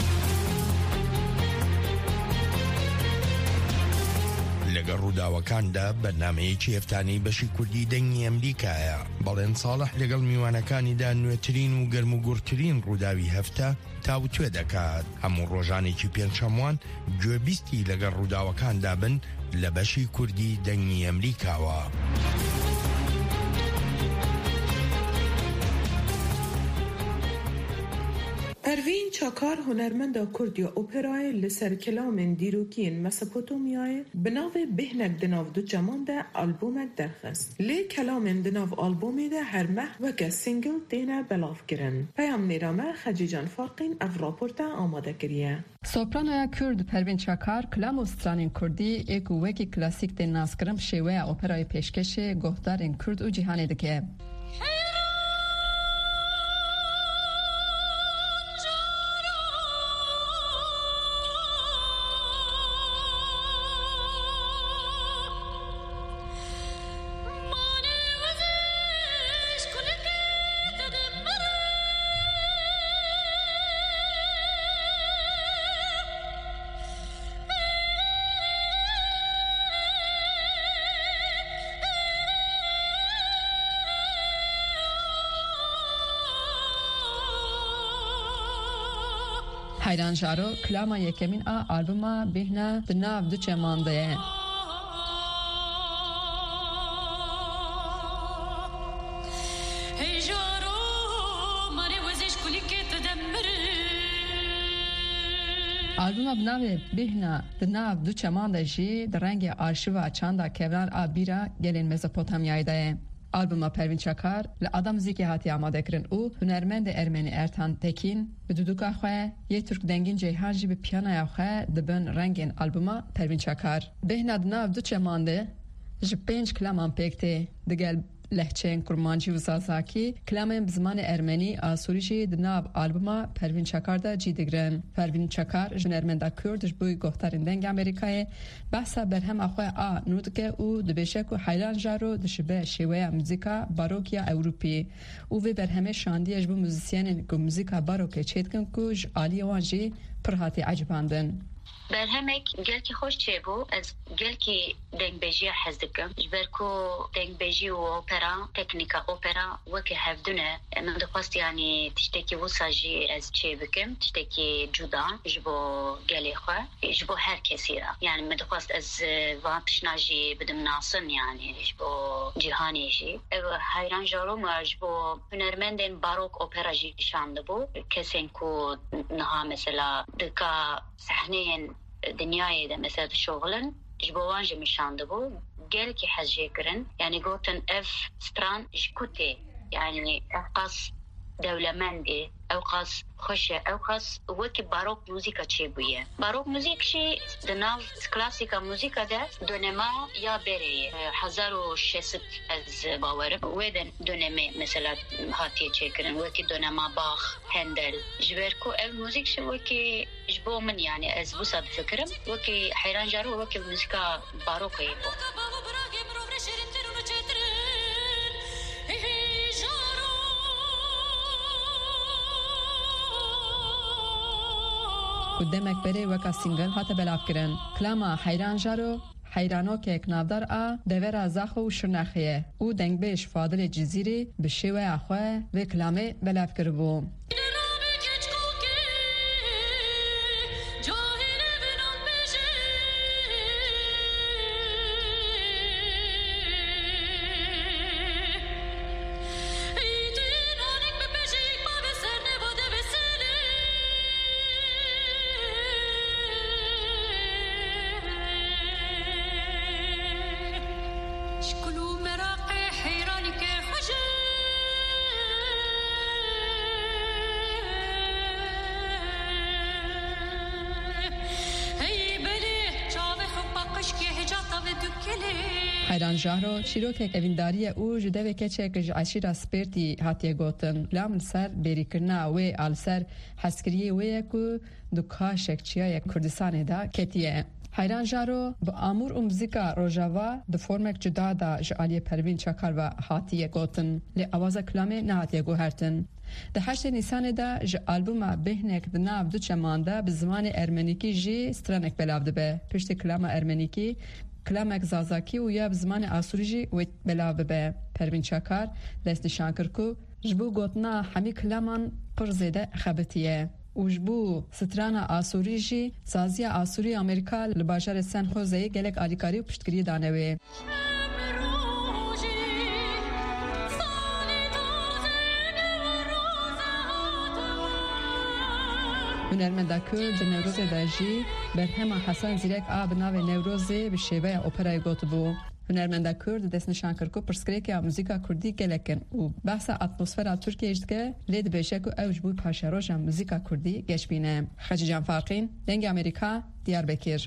لەگەڵ ڕووداوەکاندا بەرنامەیەکی هەفتانەی بەشی کوردی دەنگی ئەمریکایە بەڵێن ساڵح لەگەڵ میوانەکانیدا نوێترین و گەرم و گورترین ڕووداوی هەفتە تاوتوێ دەکات هەموو ڕۆژانێکی پێنجشەموان گوێبیستی لەگەڵ ڕووداوەکاندا بن لە بەشی کوردی دەنگی ئەمریکاوە. پروین چاکار هنرمند کردی اپرای لسر کلام دیروکین مسپوتومیای بناو بهنک دناو دو جمان ده آلبومک درخست لی کلام دناو آلبومی ده هر مه وکه سینگل دینه بلاف گرن پیام نیرامه خجیجان فارقین اف راپورتا آماده کریه سوپرانویا کرد پروین چاکار کلام و سترانین کردی یک وکی کلاسیک ده ناسکرم شیوه اپرای پیشکش گفتارین کرد و جهانی دکه حیران جارو کلاما یکمین آلبوما بهنا دناو دو چمانده آلبوما بناو بهنا دناو دو چمانده جی در رنگ آرشیو چاندا کوران آبیرا گلین مزوپوتامیای ده آلبوما پروین چاکار لآدم زیکی هاتی آماده کرن او هنرمند ارمنی ارتان تکین به دودوکا خواه یه ترک دنگین جیهان جی به پیانای خواه دبن رنگین آلبوما پروین چاکار بهنا دناو دو چمانده جی 5 کلامان پیکته دگل لهچین کرمانجی و زازاکی کلام بزمان ارمنی آسوریجی دناب آلبوما پروین چکار دا جیدگرن. پروین چکار جنرمندا کردش بوی گفتارین دنگ امریکای بحثا برهم اخواه نودکه او دبیشک و حیلان جارو دشبه شیوه موزیکا باروکیا اوروپی او وی برهمه شاندیش بو موزیسین که موزیکا باروکه چیدکن کج آلی وانجی پرهاتی عجباندن. برهمك قالكي خوش تشيبو از قالكي دنگ بيجي حزدكم جبركو دنگ بيجي وأوبرا تكنيكا أوبرا وكي هفدونه من دقاست يعني تشتكي وصاجي از تشيبكم تشتكي جدا جبو قالي خواه جبو هر كثيرة يعني من دقاست از وانتشناجي بدم ناصم يعني جبو جيهاني جي هايران جارو ما جبو هنرمندين باروك أوبرا جي شاندبو كسين كو نها مثلا دكا صحنين دنیای ده مثلا شغلن جبوان جمشانده بو گلکی حجی کرن يعني قوتن اف ستران جكوتي يعني اقاس دولمندي اوقاس خوشه اوقاس وكي باروك موزيكا تشيبويه باروك موزيك شي دناف كلاسيكا موزيكا ده دونما يا بري 1600 از باورم ويدن دونمي مثلا هاتي تشيكرن وكي دونما باخ هندل جبركو الموزيك شي وكي جبو من يعني از بوسا بفكرم وكي حيران جارو وكي موزيكا باروكي قدامك بري وكا سينجل هاتا بلاف كرن كلاما حيران جارو حيرانو كيك نافدار دورا زاخو شرناخيه و دنگ بيش فاضل جزيري بشيوه اخوه و كلامي بلاف كربو حیران جارو چیروک اوینداری او جدوی کچه که عشیرا سپرتی هاتیه گوتن لام سر بری کرنا و آل سر حسکریه و کو دکا شکچیای کردستان دا کتیه حیران جارو با امور موزیکا روجاوا د فرمک جدا دا جالی پروین چکار و هاتیه گوتن لی آواز کلامه نه هاتیه گوهرتن ده 8 نیسان دا ج آلبوم بهنک د ناو دو چمانده به زمان ارمنیکی جی سترنک بلاوده به پشت کلام ارمنیکی کلامک زازاکی و یا بزمان آسوریجی و بلاو به پروین چکار دست شانکر کو جبو گوتنا همی کلامان پر زیده خبتیه و جبو سترانا آسوریجی سازی آسوری امریکا لباجار سن خوزه گلک آلیکاری و پشتگیری دانوی هنرمندا کرد نوروز داجی برهم حسن زیرک آب ناو نوروزی به شیوه اپرای گوت بو هنرمندا کرد دست نشان کرد کو پرسکریک موزیکا کردی گلکن و بحث اتمسفر ترکیه است که لید بهشکو اوج بو پاشاروج موزیکا کردی گش بینه خجی جان فارقین دنگ امریکا دیاربکر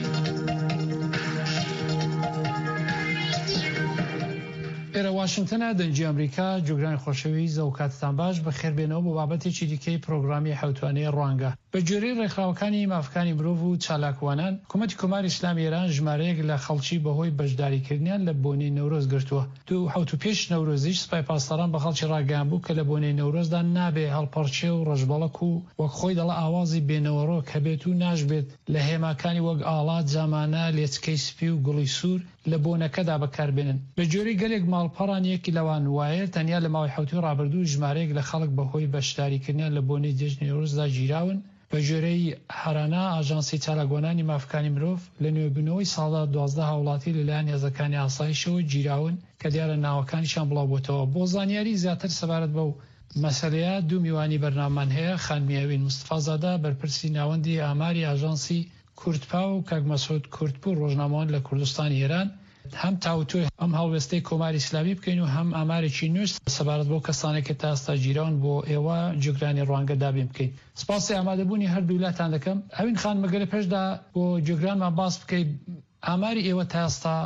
ئێرە واشنگتنە دەنجی ئەمریکا جوگرانی خۆشەوی زەوکاتتان باش بە خێربێنەوە بۆ بابەتێکی دیکەی پرۆگرامی حوتوانەیە ڕوانگە بە جۆرەی ڕێکخراوەکانی مافەکانی مرۆڤ و چالاکوانان کومەتی کۆماری ئیسلامی ئێران ژمارەیەک لە خەڵکی بەهۆی بەشداریکردنیان لە بۆنەی نەورۆز گرتووە دوو حوت و پێش نەورۆزیش سوپای پاسداران بە خەڵکی ڕاگەیان بوو کە لە بۆنەی نەورۆزدا نابێ هەڵپەرچێ و ڕەشبەڵەک و وەک خۆی دەڵە ئاوازی بێنەوەڕۆ کە بێت و ناشبێت لە هێماکانی وەک ئاڵات جامانە لێچکەی سپی و گوڵی سوور لە بۆنەکەدا بەکاربێنن بە جۆری گەلێک ماڵپەڕان یەکی لەوان وایە تەنیا لە ماوەی حوتی ڕابردوو ژمارەیەک لە خەڵک بەهۆی بەشداریکردنیان لە بۆنەی جێژنی نەورۆزدا گیراون بە ژێرەی هەرانا ئاژانسی چالاکوانانی مافەکانی مرۆڤ لە نوێبوونەوەی ساڵدا 12 هاوڵاتی لەلایەن هێزەکانی ئاسایشەوە گیراون کە دیارە ناوەکانیشان بڵاوبووتەوە بۆ زانیاری زیاتر سەبارەت بەو مەسەلەیە دوو میوانی بەرنامەمان هەیە خانمیاوین مستفازادە بەرپرسی ناوەندی ئاماری ئاژانسی کورتپا و کاک مەسعود کورتپور ڕۆژنامەوان لە کوردستانی ئێران هەم تاوتوی ئەم هەڵوێستەی کۆماری ئیسلامی بکەین و هەم ئامارێکی نوێست سەبارەت بۆ کەسانێک کە تا ئێستا گیراون بۆ ئێوە جێگرانی ڕوانگە دابین بکەین سپاسی ئامادەبوونی هەردوو ویلاتان دەکەم ئەوین خان مەگەرە پێشدا بۆ جێگرانمان باس بکەیت ئاماری ئێوە تا ئێستا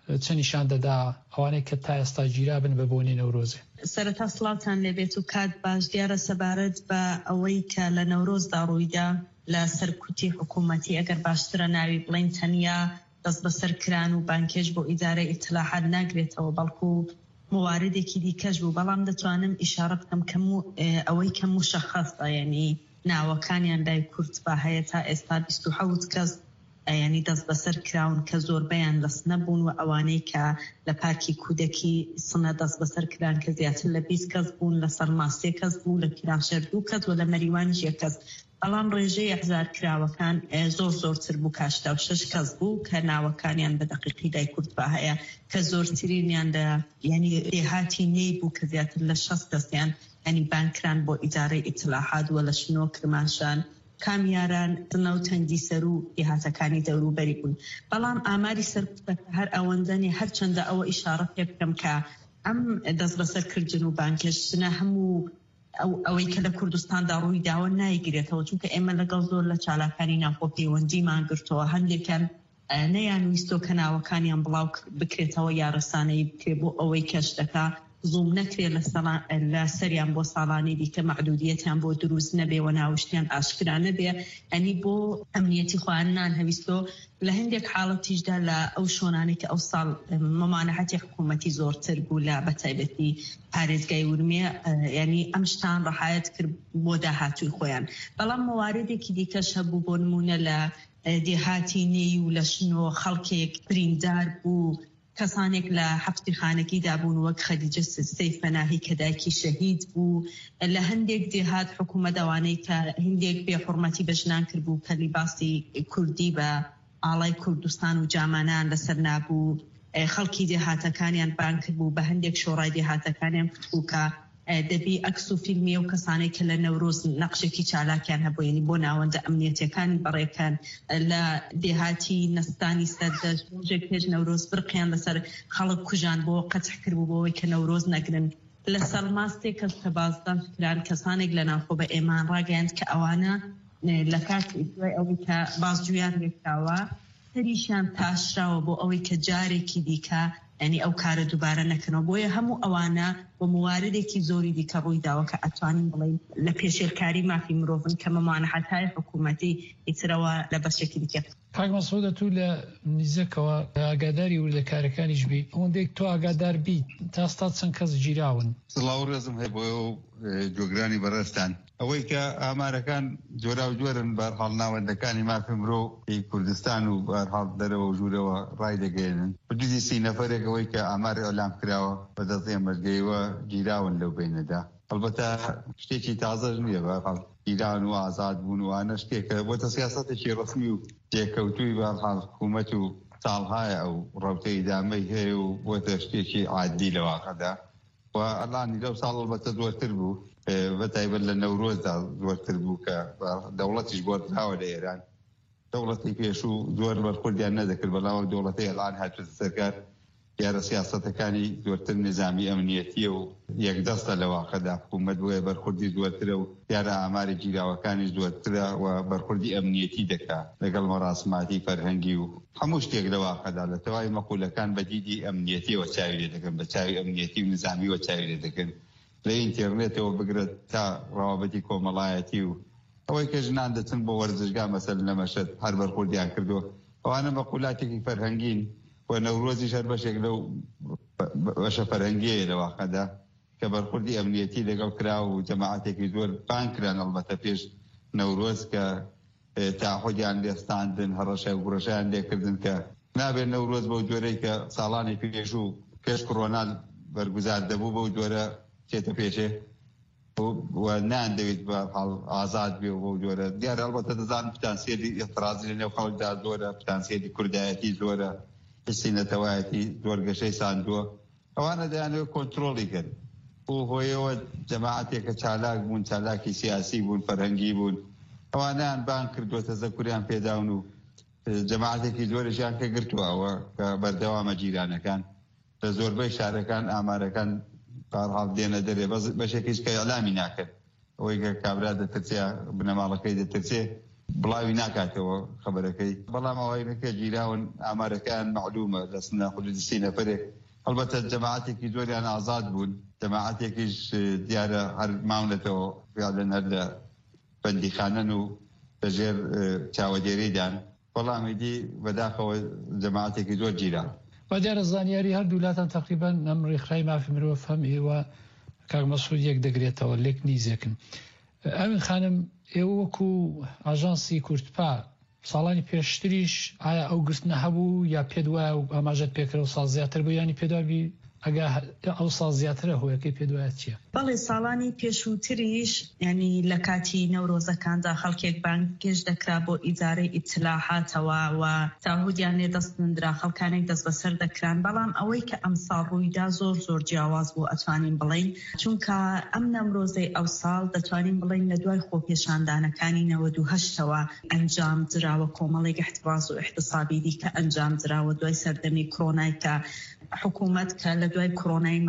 چه نیشان دەدا ئەوانەی کە تا ئێستا گیرا بن بە بۆنی نەورۆزێ؟ سەرەتا سڵاوتان لێبێت و کات باش دیارە سەبارەت بە ئەوەی کە لە نەورۆزدا ڕوویدا لە سەرکوتی حکوومەتی ئەگەر باشترە ناوی بڵین تەنیا دەست بەسەرکران و بانکێش بۆ ئیدارە ئیتلاحات ناگرێتەوە بەڵکو مواردێکی دیکەش بوو بەڵام دەتوانم ئیشارە بکەم کەم ئەوەی کەم و شەخصە یعنی ناوەکانیان لای کورد با هەیە تا ئێستا 27 کەس ینی دەست بەسەر کراون کە زۆربەیان لەس نەبوون و ئەوانەی کە لە پارکی کودەکی سنە دەست بەسەر کران کە زیاتر لە 20 کەس بوون لە سەرماسێ کەس بوو لە پیرانشەر 2 کەس و لە مەریوانیش 1 کەس بەڵام ڕێژەی ئەحزار کراوەکان زۆرتر بوو 86 کەس بوو کە ناوەکانیان بە دەقیقی دای کورد با هەیە کە زۆرترینیان لە ینی دێهاتی نەی بوو کە زیاتر لە 60 کەسیان ینی بانکران بۆ ئیدارەی ئیتلاحات و لە شنۆ کرماشان کامیاران دنە و تەنگی سەر و دێهاتەکانی دەوروبەری بوون بەڵام ئاماری سەرکوتەکە هەر ئەوەندەنێ هەر چەندە ئەوە ئیشارە پێ بکەم کە ئەم دەست بەسەرکردن و بانکێشتنە هەموو ئەوەی کە لە کوردستاندا ڕووی داوە نایگرێتەوە چونکە ئێمە لەگەڵ زۆر لە چالاکانی ناوخۆ پەیوەندیمان گرتەوە هەندێکیان نەیانویستۆ کە ناوەکانیان بڵاو بکرێتەوە یارەسانەی بکرێ بۆ ئەوەی کەشتەکە زوم نەکرێت لە سەریان بۆ ساڵانی دیکە مەحدودیەتیان بۆ دروست نەبێ و ناوشتیان ئاشکرا نەبێ ئەنی بۆ ئەمنیەتی خوانان هەویستۆ لە هەندێک حاڵەتیشدا لە ئەو شۆنانی کە ئەو ساڵ مەمانەحەتی حکوومەتی زۆرتر بوو لە بەتایبەتی پارێزگای ورمێ ینی ئەم شتان ڕەحایەت کرد بۆ داهاتووی خۆیان بەڵام مواردێکی دیکەش هەبوو بۆ نمونە لە دێهاتی نێی و لە شنۆ خەڵکێک بریندار بوو کەسانێک لە حەبسی خانەکی دابوون وەک خەدیجە سەیف پەناهی کە دایکی شەهید بوو لە هەندێک دێهات حکوومەت ئەوانەی کە هەندێک بێحورمەتی بە ژنان کرد بوو کە لیباسی کوردی بە ئاڵای کوردستان و جامانان لەسەر نابوو خەڵکی دێهاتەکانیان بان کرد بوو بە هەندێک شۆڕای دێهاتەکانیان بوو کە دەبی ئەکس و فیلمی و کەسانێک کە لە نەورۆز نەقشێکی چالاکیان هەبووینی بۆ ناوەندە ئەمنیەتەکانی بەڕێکان لە دێهاتی نستانی سەردەژێک پێش نەورۆز برقیان لەسەر خەڵک کوژان بۆ قەتح کرد بوو بۆەوەی کە نەورۆز نەگرن لە سەڵماستێک کەس کە بازدان کران کەسانێک لە ناوخۆ بە ئێمان ڕاگەیاند کە ئەوانە لە کاتی دوای ئەوەی کە بازجویان لێکراوە سەریشیان تاشراوە بۆ ئەوەی کە جارێکی دیکە ینی ئەو کارە دووبارە نەکەنەوە بۆیە هەموو ئەوانە بۆ مواردێکی زۆری دیکە ڕووی داوە کە ئەتوانین بڵین لە پێشێرکاری مافی مرۆڤن کە مەمانەحەتای حکوومەتی ئیترەوە لە بەشێکی دیکە. کاک مەسعود تو لە نزیکەوە ئاگاداری وردەکارەکانیش بی ئەوەندێک تۆ ئاگادار بی تا ئێستا چەند کەس گیراون؟ سڵاو ڕێزم هەیە بۆ جۆگرانی بەڕێستان ئەوەی کە ئامارەکان جۆرا و جۆرن بەرحاڵ ناوەندەکانی مافی مرۆ کوردستان و بەرحاڵ دەرەوە و ژوورەوە ڕای دەگەێنن حدودی 30 نەفەرێک ئەوەی کە ئاماری ئەلام کراوە بەدەستێ مەرگەیەوە گیراون لەو بینەدا ئەلبەتە شتێکی تازەش نییە بەرحاڵ گیران و ئازاد بوون وانە شتێکە بۆتە سیاسەتێکی ڕسمی و تێکەوتووی بەرحاڵ حکوومەت و ساڵهایە ئەو ڕەوتەی ئیدامەی هەیە و بۆتە شتێکی عادی لە واقعدا و ئەلانی لەو ساڵ ئەلبەتە زۆرتر بوو بەتایبەت لە نەورۆزدا زۆرتر بوو کە دەوڵەتیش گۆڕاوە لە ئێران دەوڵەتی پێشوو زۆر بەرخوردیان نەدەکرد بەڵام دەوڵەتی ئەڵان هاتووەتە سەرکار دیارە سیاسەتەکانی زۆرتر نظامی ئەمنیەتیە و یەکدەستە لە واقعدا حکوومەت بۆیە بەرخوردی زۆرترە و دیارە ئاماری گیراوەکانی زۆرترە و بەرخوردی ئەمنیەتی دەکات لەگەڵ مەراسماتی فەرهەنگی و هەموو شتێک لە واقعدا لە تەواوی مەقولەکان بە دیدی ئەمنیەتیەوە چاوی لێ دەکەن بە چاوی ئەمنیەتی و نظامیەوە چاوی لێ دەکەن لە ئینتێرنێتەوە بگرێت تا ڕاوەبەتی کۆمەڵایەتی و ئەوەی کە ژنان دەچن بۆ وەرزشگا مەسەل لە مەشەد هەر بەرخوردیان کردووە ئەوانە مەقولاتێکی فەرهەنگین و نەورۆزیش هەر بەشێک لەو بەشە فەرهەنگیەیە لە واقعدا کە بەرخوردی ئەمنیەتی لەگەڵ کرا و جەماعەتێکی زۆر بانکران ئەڵبەتە پێش نەورۆز کە تاحودیان لێستاندن هەڕەشە و گوڕەشیان لێکردن کە نابێت نەورۆز بەو جۆرەی کە ساڵانی پێشوو پێش کۆڕۆنا بەرگوزار دەبوو بەو جۆرە چێتە پێشێ و ناندەوێت بە ئازاد بێ و بەو جۆرە دیارە ئەڵبەتە دەزانم پتانسیێری ئێترازی لە نێو خەڵکدا زۆرە پتانسیێری کوردایەتی زۆرە حسی نەتەوایەتی زۆر گەشەی ساندووە ئەوانە دەیانەوێت کۆنترۆڵی کرد و هۆیەوە جەماعەتێکە چالاک بوون چالاکی سیاسی بوون فەرهەنگی بوون ئەوانیان بان کردووەتە زەکوریان پێداون و جەماعەتێکی زۆرشیان کە گرتووەوە کە بەردەوامە جیرانەکان لە زۆربەی شارەکان ئامارەکان بەرحاڵ دێنە دەرێ بەشێکیش کە ئەلامی ناکرد ئەوەی کە کابرا دەترسێ بنەماڵەکەی دەترسێ بڵاوی ناکاتەوە خەبەرەکەی. بەڵام ئەوەیەکە گیراون ئامارەکان معلومە لە سنە حدودی نەفرێک. هەڵبەتە جەماعەتێکی زۆریان ئازاد بوون، جەماعەتێکیش دیارە هەر ماونەتەوە یادەن هەر لە بەندیخانەن و بەژێر چاوەدێریدان. بەڵامی دی بەداخەوە جەماعەتێکی زۆر گیرا. بە دیارە زانیاری هەردوو وڵاتان تقریبان ئەم ڕێکخراوی مافی مرۆڤ هەم ئێوە کاک مەسعود یەک دەگرێتەوە، لێک نیزێکن. ئەوین خانم ئێوە وەکو ئاژانسی کورتپا ساڵانی پێشتریش ئایا ئەو گرتنە هەبوو یا پێت وایە و ئاماژەت پێکرە و ساڵ زیاتر بوو ینی پێدابی ئەگە ئەو ساڵ زیاترە هۆیەکەی پێت وایە چییە؟ بەڵێ ساڵانی پێشووتریش ینی لە کاتی نەورۆزەکاندا خەڵکێک بانگێش دەکرا بۆ ئیجارەی ئیتلاحاتەوە و تاهودیان لێ دەستندرا خەڵکانێک دەست بەسەر دەکران. بەڵام ئەوەی کە ئەم ساڵ ڕوویدا زۆر جیاواز بوو ئەتوانین بڵین، چونکە ئەم نەمرۆزەی ئەو ساڵ دەتوانین بڵین لە دوای خۆپێشاندانەکانی 98ەوە ئەنجام دراوە کۆمەڵێک احتیراز و احتسابی دیکە ئەنجام دراوە دوای سەردەمی کۆرۆنای کە حکوومەت کە لە دوای کۆرۆنای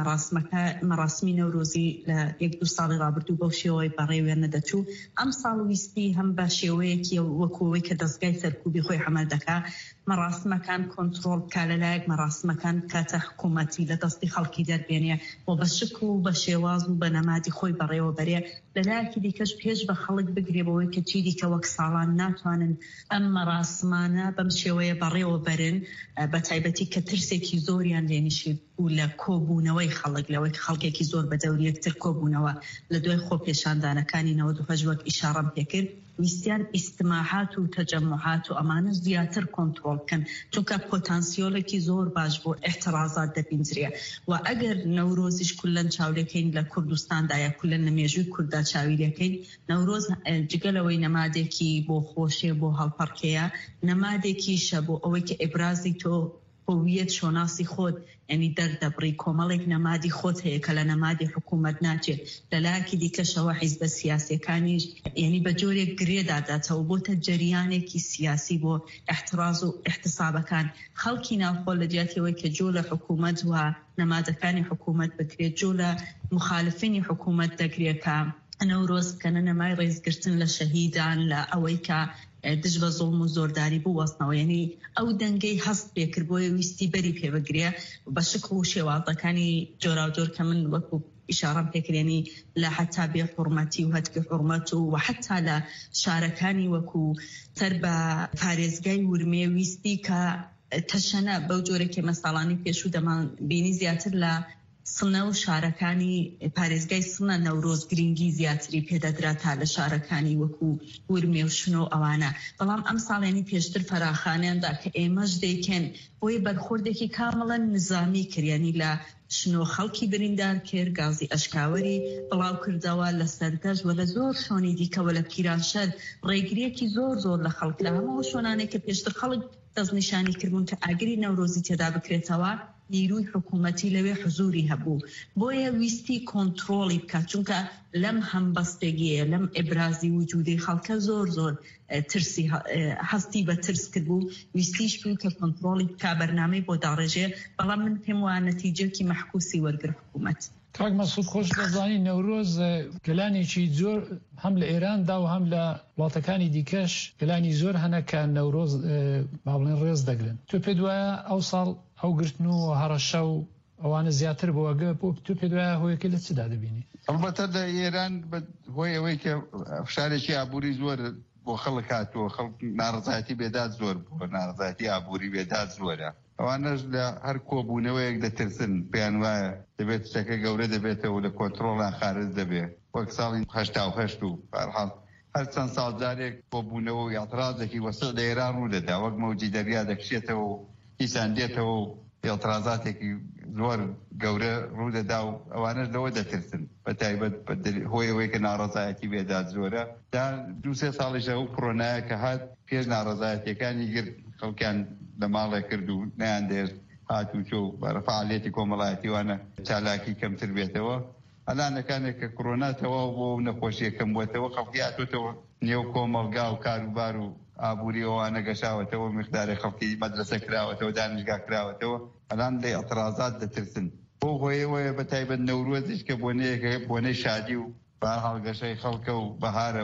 مەراسمی نەورۆزی لە 1-2 ساڵی ڕابردوو بەو شێوەی بەڕێوێ نەدەچوو. ئەم ساڵ ویستی هەم بە شێوەیەکی وەکوەوەی کە دەستگای سەرکوبی خۆی حەمەل دەکا مەراسمەکان کۆنتڕۆڵ بکا لەلایەک مەراسمەکان کاتە حکوومەتی لە دەستی خەڵکی دەربێنێ و بە شکل و بە شێواز و بە نەمادی خۆی بەڕێوە بەرێ. لەلایەکی دیکەش پێش بە خەڵک بگرێ بەوەی کە چی دیکە وەک ساڵان ناتوانن ئەم مەراسمانە بەم شێوەیە بەڕێوە بەرن، بە تایبەتی کە ترسێکی زۆریان لێنشی بوو لە کۆبوونەوەی خەڵک، لەوەی خەڵکێکی زۆر بە دەوری یەکتر کۆبوونەوە لە دوای خۆپێشاندانەکانی 98 وەک ئیشارەم پێکرد. ویستیان ئیستماحات و تەجەمعات و ئەمانە زیاتر کۆنتڕۆڵ بکەن، چونکە پۆتانسیۆلێکی زۆر باش بۆ احترازات دەبینجرێ. و ئەگەر نەورۆزیش کولەن چاولەکەین لە کوردستاندا یا کولەن لە مێژووی کووردا چاویلەکەین، نەورۆز جگەلەوەی نەمادێکی بۆ خۆشیە بۆ هەڵپەڕکەیە، نەمادێکیشە بۆ ئەوەی کە ئێبرازی تۆ هویت شۆناسی خۆت ینی دەردەبڕی کۆمەڵێک نەمادی خۆت هەیە کە لە نەمادی حکوومەت ناچێت. لەلایەکی دیکەشەوە حیزبە سیاسیەکانیش ینی بە جۆرێک گرێداداتەوە بۆتە جەریانێکی سیاسی بۆ احتراز و احتسابەکان. خەڵکی ناوخۆ لە جیاتەوەی کە جۆ لە حکوومەت و نەمادەکانی حکوومەت بکرێت، جۆ لە مخالفینی حکوومەت دەگرێت کە نەورۆز کەنە نەمای ڕێزگرتن لە شەهیدان لە ئەوەی کە دژ بە زۆڵم و زۆرداری بوو وەستنەوە. ینی ئەو دەنگەی هەست پێکرد بۆیە ویستی بەری پێبگرێ بە شکل و شێوازەکانی جۆرا و جۆر کە من وەکو ئیشارەم پێکرێنی لە حتا بێ حورمەتی و هەتکی حورمەت و حتا لە شارەکانی وەکو سەر بە پارێزگای ورمێ ویستی کە تەشەنە بەو جۆرەکی مەساڵانی پێشوو دەمان بینی زیاتر لە سنە و شارەکانی پارێزگای سنە نەورۆز گرنگی زیاتری پێدەدرا تا لە شارەکانی وەکو ورمێ و شنۆ ئەوانە. بەڵام ئەم ساڵێنی پێشتر فەراخانیاندا کە ئێمەش دەیکەن بۆی بەرخوردێکی کامڵەن نظامی کردیانی لە شنۆ خەڵکی بریندار کرد، گازی ئەشکاوەری بڵاو کردەوە لە سەرتەش و لە زۆر شۆنی دیکەوە لە پیرانشەر ڕێگریەکی زۆر لە خەڵک لە هەموو شۆنانێک کە پێشتر خەڵک دەستنیشانی کردبوون کە ئاگری نەورۆزی تێدا بکرێتەوە، نیروی حکوومەتی لەوێ حزوری هەبوو. بۆیە ویستی کۆنتڕۆڵی بکات، چونکە لەم هەمبەستێگیە لەم ئێبرازی وجودی خەڵکە زۆر ترسی هەستی بە ترس کرد بوو، ویستیش بوو کە کۆنتڕۆڵی بکا بەرنامەی بۆ داڕێژێ. بەڵام من پێم وایە نەتیجەیەکی مەحکوسی وەرگر حکوومەت. کاک مەسعود خۆش دەزانی نەورۆز گەلانێکی زۆر هەم لە ئێراندا و هەم لە وڵاتەکانی دیکەش گەلانی زۆر هەنە کە نەورۆز با بڵێن ڕێز دەگرن. تۆ پێت وایە ئەو ساڵ ئەو گرتن و هەڕەشە و ئەوانە زیاتر بۆوەگە بۆ تۆ پێت وایە هۆیەکە لە چدا دەبینی؟ ئەلبەتە لە ئێران هۆی ئەوەی کە فشارێکی ئابووری زۆر بۆ خەڵک هاتووە، خەڵک ناڕزایەتی بێداد زۆر بووە، ناڕزایەتی ئابووری بێداد زۆرە. ئەوانەش لە هەر کۆبوونەوەیەک دەترسن، پێیان وایە دەبێت شتەکە گەورە دەبێتەوە لە کۆنتڕۆڵیان خارج دەبێت، وەک ساڵی 88 و بەرحاڵ هەر چەند ساڵ جارێک کۆبوونەوە و ئاعترازێکی وەسع لە ئێران ڕوو دەدا، وەک مەوجی دەریا دەکشێتەوە و ئیسان دێتەوە و ئاعترازاتێکی زۆر گەورە ڕوو دەدا و ئەوانەش لەوە دەترسن، بە تایبەت هۆی ئەوەی کە ناڕزایەتی بێداد زۆرە. دا 2-3 ساڵیشە و کۆرۆنایە کە هات پێش ناڕزایەتیەکانی گرت خەڵکیان لە ماڵێ کرد و نەیان دێت هاتوچۆ و بەرەفعالێتی کۆمەڵایەتی وانە چالاکی کەمتر بێتەوە. ئەلانەکانێک کە کۆرۆناتەوە بۆ نەخۆشیەکەم بووەتەوە خەڵکی هاتوتەوە نێو کۆمەڵگا و کاروبار و ئابووری ئەوانە گەشاوەتەوە، مقدارێک خەڵکی مەدرسە کراوەتەوە، دانیشگا کراوەتەوە، ئەلان لێ ئەترازات دەترسن. بۆ هۆیەوەیە بە تایبەت نەورۆزیش کە بۆنەیەکە بۆنەی شادی و بەهاڵ گەشەی خەڵکە و بەهارە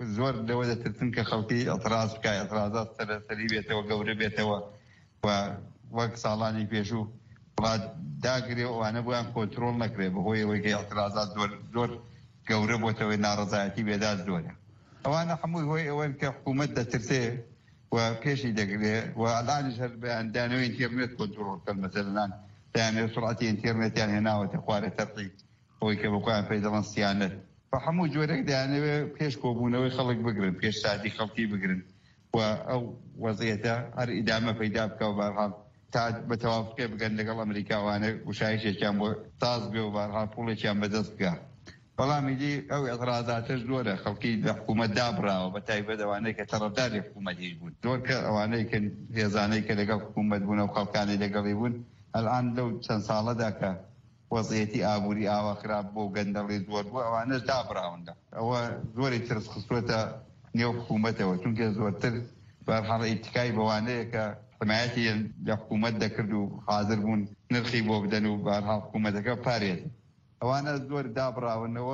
زۆر لەوە دەترسن کە خەڵکی ئەتراز بکە ئەترازات سەرسەری بێتەوە گەورە بێتەوە و وەک ساڵانی پێشوو وڵات داگرێ ئەوانە بۆیان کۆنترۆڵ نەکرێ بەهۆی ئەوەی کە ئەترازات زۆر گەورە بۆتەوەی ناڕەزایەتی بێداد زۆرە. ئەوانە هەمووی هۆی ئەوەن کە حکوومەت دەترسێ و پێشی دەگرێ و ئەلانیش هەر بەیاندانەوەی ئینتێرنێت کۆنترۆڵ کەن مەسەلەن دایانێت سرعەتی ئینتێرنێتیان هێناوەتە خوارە تەرقی ئەوەی کە بەخۆیان پێی دەڵێن سیانەت بە هەموو جۆرێک دایانەوێت پێش کۆبوونەوەی خەڵک بگرن پێش سادی خەڵکی بگرن و ئەو وەزعیەتە هەر ئیدامە پەیدا بکە و بەرهەڵ تا بە تەوافقێ بگەن لەگەڵ ئەمریکاوانە وشایشێکیان بۆ تاز بێ و بەرهەڵ پوڵێکیان بەدەست بکە. بەڵامیدی ئەو ئەترازاتش زۆرە خەڵکی لە حکوومەت دابراوە بە تایبەت ئەوانەی کە تەڕەداری حکوومەتیش بوون زۆر کە ئەوانەی کە هێزانەی کە لەگەڵ حکوومەت بوون و خەڵکانی لەگەڵی بوون ئەلان لەو چەند ساڵەدا کە وەزعیەتی ئابووری ئاوا خراپ بۆ گەندەڵی زۆر بوو ئەوانەش دابراوندا ئەوە زۆری ترس خستوێتە نێو حکوومەتەوە چونکە زۆرتر بەرهەڵ ئیتکای بەوانەیە کە حمایەتی لە حکوومەت دەکرد و حاضر بوون نرخی بۆ بدەن و بەرهەڵ حکوومەتەکە پارێت ئەوانە زۆر دابراونەوە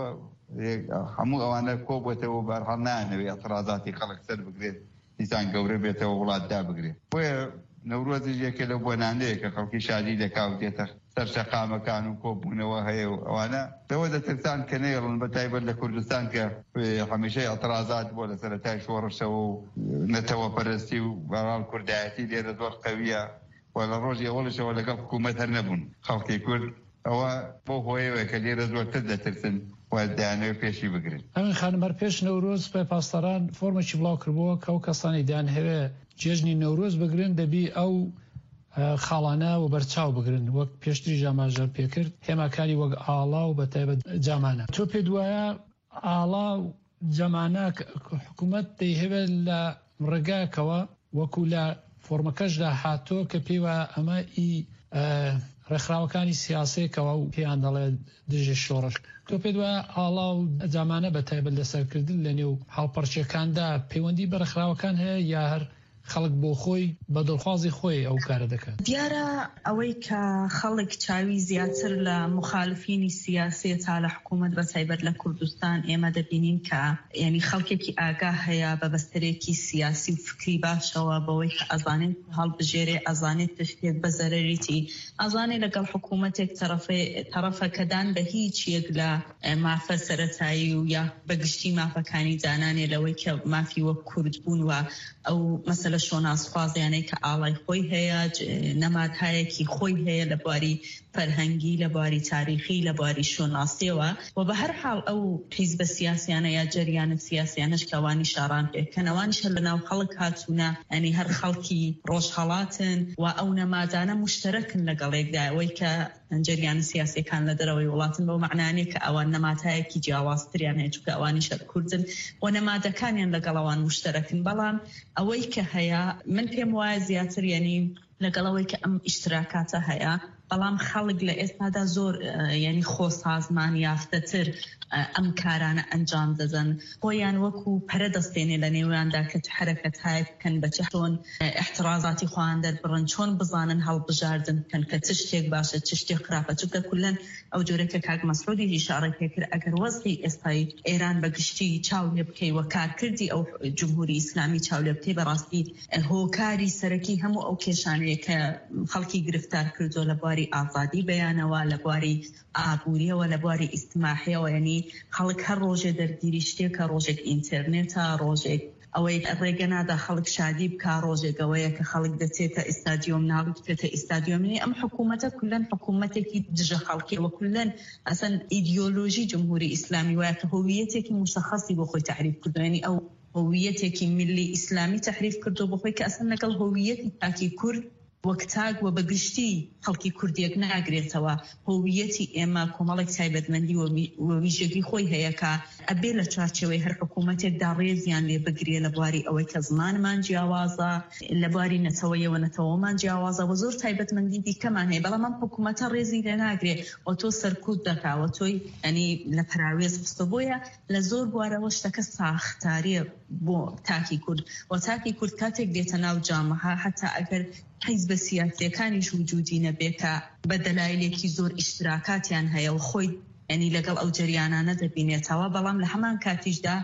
هەموو ئەوانە کۆبێتەوە بەرهەڵ نانەوەی ئەترازاتی خەڵک سەر بگرێت دیسان گەورە بێتەوە وڵات دابگرێت بۆیە نەورۆزیش یەکێ لەو بۆنانەیە کە خەڵکی شادی دەکاوتێتە سەر شەقامەکان و کۆبوونەوە هەیە و ئەوانە لەوە دەترسان کە نەیڵن بە تایبەت لە کوردستان کە هەمیشەی ئەترازات بۆ لە سەرەتای شۆڕشەوە و نەتەوە پەرستی و بەڕال کوردایەتی لێرە زۆر قەویە و لە ڕۆژی ئەوڵشەوە لەگەڵ حکوومەت هەر نەبوون خەڵکی کورد ئەوە بۆ هۆیەوە کە لێرە زۆرتر دەترسن و دایانەوە پێشی بگرن. ئەمن خانم هەر پێش نەورۆز پێ پاسداران فۆرمێکی بڵاو کردبووە کە ئەو کەسانی دایان هەوێ جێژنی نەورۆز بگرن دەبی ئەو خاڵانە و بەرچاو بگرن وەک پێشتری ژاماژەر پێکرد هێماکانی وەک ئاڵا و بە تایبەت جامانە. تۆ پێ دوایە ئاڵا و جەمانە حکوومەت دەیهەوێت لە ڕێگاکەوە وەکو لە فۆرمەکەشدا هاتۆ کە پێوە ئەمە ڕێکخراوەکانی سیاسەیەکەوە و پێیان دەڵێ دژی شۆڕش. تۆ پێ دوایە ئاڵا و جامانە بە تایبەت لەسەرکردن لە نێو هاوپەرچەکاندا پەیوەندی بە ڕێکخراوەکان هەیە یا هەر خەڵک بۆ خۆی بە دڵخوازی خۆی ئەو کارە دەکات؟ دیارە ئەوەی کە خەڵک چاوی زیاتر لە مخالفینی سیاسی تا لە حکوومەت بە تایبەت لە کوردستان ئێمە دەبینین کە یعنی خەڵکێکی ئاگا هەیە بە بەستەرێکی سیاسی و فکری باشەوە بەوەی کە ئەزانێت هەڵبژێرێ ئەزانێت تشتێک بە زەرەریتی ئەزانێت لەگەڵ حکوومەتێک تەرەفەکەدان بە هیچ یەک لە مافە سەرەتایی و یا بەگشتی مافەکانی دانانێ لەوەی کە مافی وەک کورد بوون و ئەو مەسەلە شۆناسخوازیانەی کە ئاڵای خۆی هەیە نەمادهایەکی خۆی هەیە لە بواری فەرهەنگی لە بواری تاریخی لە بواری شۆناسیەوە و بە هەر حاڵ ئەو حیزبە سیاسیانە یا جەریانە سیاسیانەش کەوانی شاران پێکەنەوانیش لە ناو خەڵک هاتوونە ئەنی هەر خەڵکی ڕۆژهەڵاتن و ئەو نەمادانە مشتەرەکن لەگەڵێکدا ئەوەی کە جەریانە سیاسیەکان لە دەرەوەی وڵاتن بەو معنانەیە کە ئەوان نەمادهایەکی جیاوازتریان هەیە چونکە ئەوانی شەر کوردن و نەمادەکانیان لەگەڵەوان مشتەرەکن بەڵام ئەوەی کە هەیە من پێم وایە زیاتر یعنی لەگەڵەوەی کە ئەم ئیشتراکاتە هەیە بەڵام خەڵک لە ئێستادا زۆر یعنی خۆ سازمان یافتەتر ئەم کارانە ئەنجام دەدەن خۆیان وەکو پەرە دەستێنێ لە نێویاندا کە حرەکەت هەیە بکەن بە چۆن احترازاتی خۆیان دەربڕن چۆن بزانن هەڵبژاردن بکەن کە چ شتێک باشە چ شتێک خراپە چونکە کولەن ئەو جۆرەکە کاک مەسعودی ئیشارە پێکرد ئەگەر وەزعی ئێستای ئێران بەگشتی چاو لێ بکەی و کارکردی ئەو جمهوری ئیسلامی چاو لێ بکەی بەڕاستی هۆکاری سەرەکی هەموو ئەو کێشانەیە کە خەڵکی گرفتار کردو لە بواری ئازادی بەیانەوە لە بواری ئابووریەوە لە بواری ئیجتیماعیەوە یعنی خەڵک هەر ڕۆژێ دەرگیری شتێکە ڕۆژێک ئینتەرنێتە ڕۆژێک ئەوەی ڕێگە نادا خەڵک شادی بکە ڕۆژێکەوەیە کە خەڵک دەچێتە ئیستادیۆم ناڵک بێتە ئیستادیۆمنی ئەم حکوومەتە کولەن حکوومەتێکی دژە خەڵکی وە کولەن ئەسەن ئیدیۆلۆژی جمهوری ئیسلامی وایە کە هویەتێکی مشخصی بۆ خۆی تعریف کردوێنی ئەو هویەتێکی ملی ئیسلامی تحریف کردو بۆ خۆی کە ئەسەن لەگەڵ هویەتی تاکی کورد وەکتاگ و بەگشتی خەڵکی کوردیەک ناگرێتەوە هویەتی ئێمە کۆمەڵێک تایبەتمەندی و ویژگی خۆی هەیە کە ئەبێ لە چارچەوەی هەر حکوومەتێکدا ڕێزیان لێ بگرێ لە بواری ئەوەی کە زمانمان جیاوازە لە بواری نەتەوەیەوە نەتەوەمان جیاوازە و زۆر تایبەتمەندی دیکەمان هەیە بەڵام ئەم حکوومەتە ڕێزی لێ ناگرێ و تۆ سەرکوت دەکاوە تۆی ئەنی لە پراوێز بستە بۆیە لە زۆر بوارەوە شتەکە ساختاریە بۆ تاکی کورد و تاکی کورد کاتێک دێتە ناو جامەها حتا ئەگەر حیزبە سیاسیەکانیش وجودی نەبێ کە بە دەلایلێکی زۆر ئیشتراکاتیان هەیە و خۆی ئەنی لەگەڵ ئەو جەریانانە دەبینێتەوە بەڵام لە هەمان کاتیشدا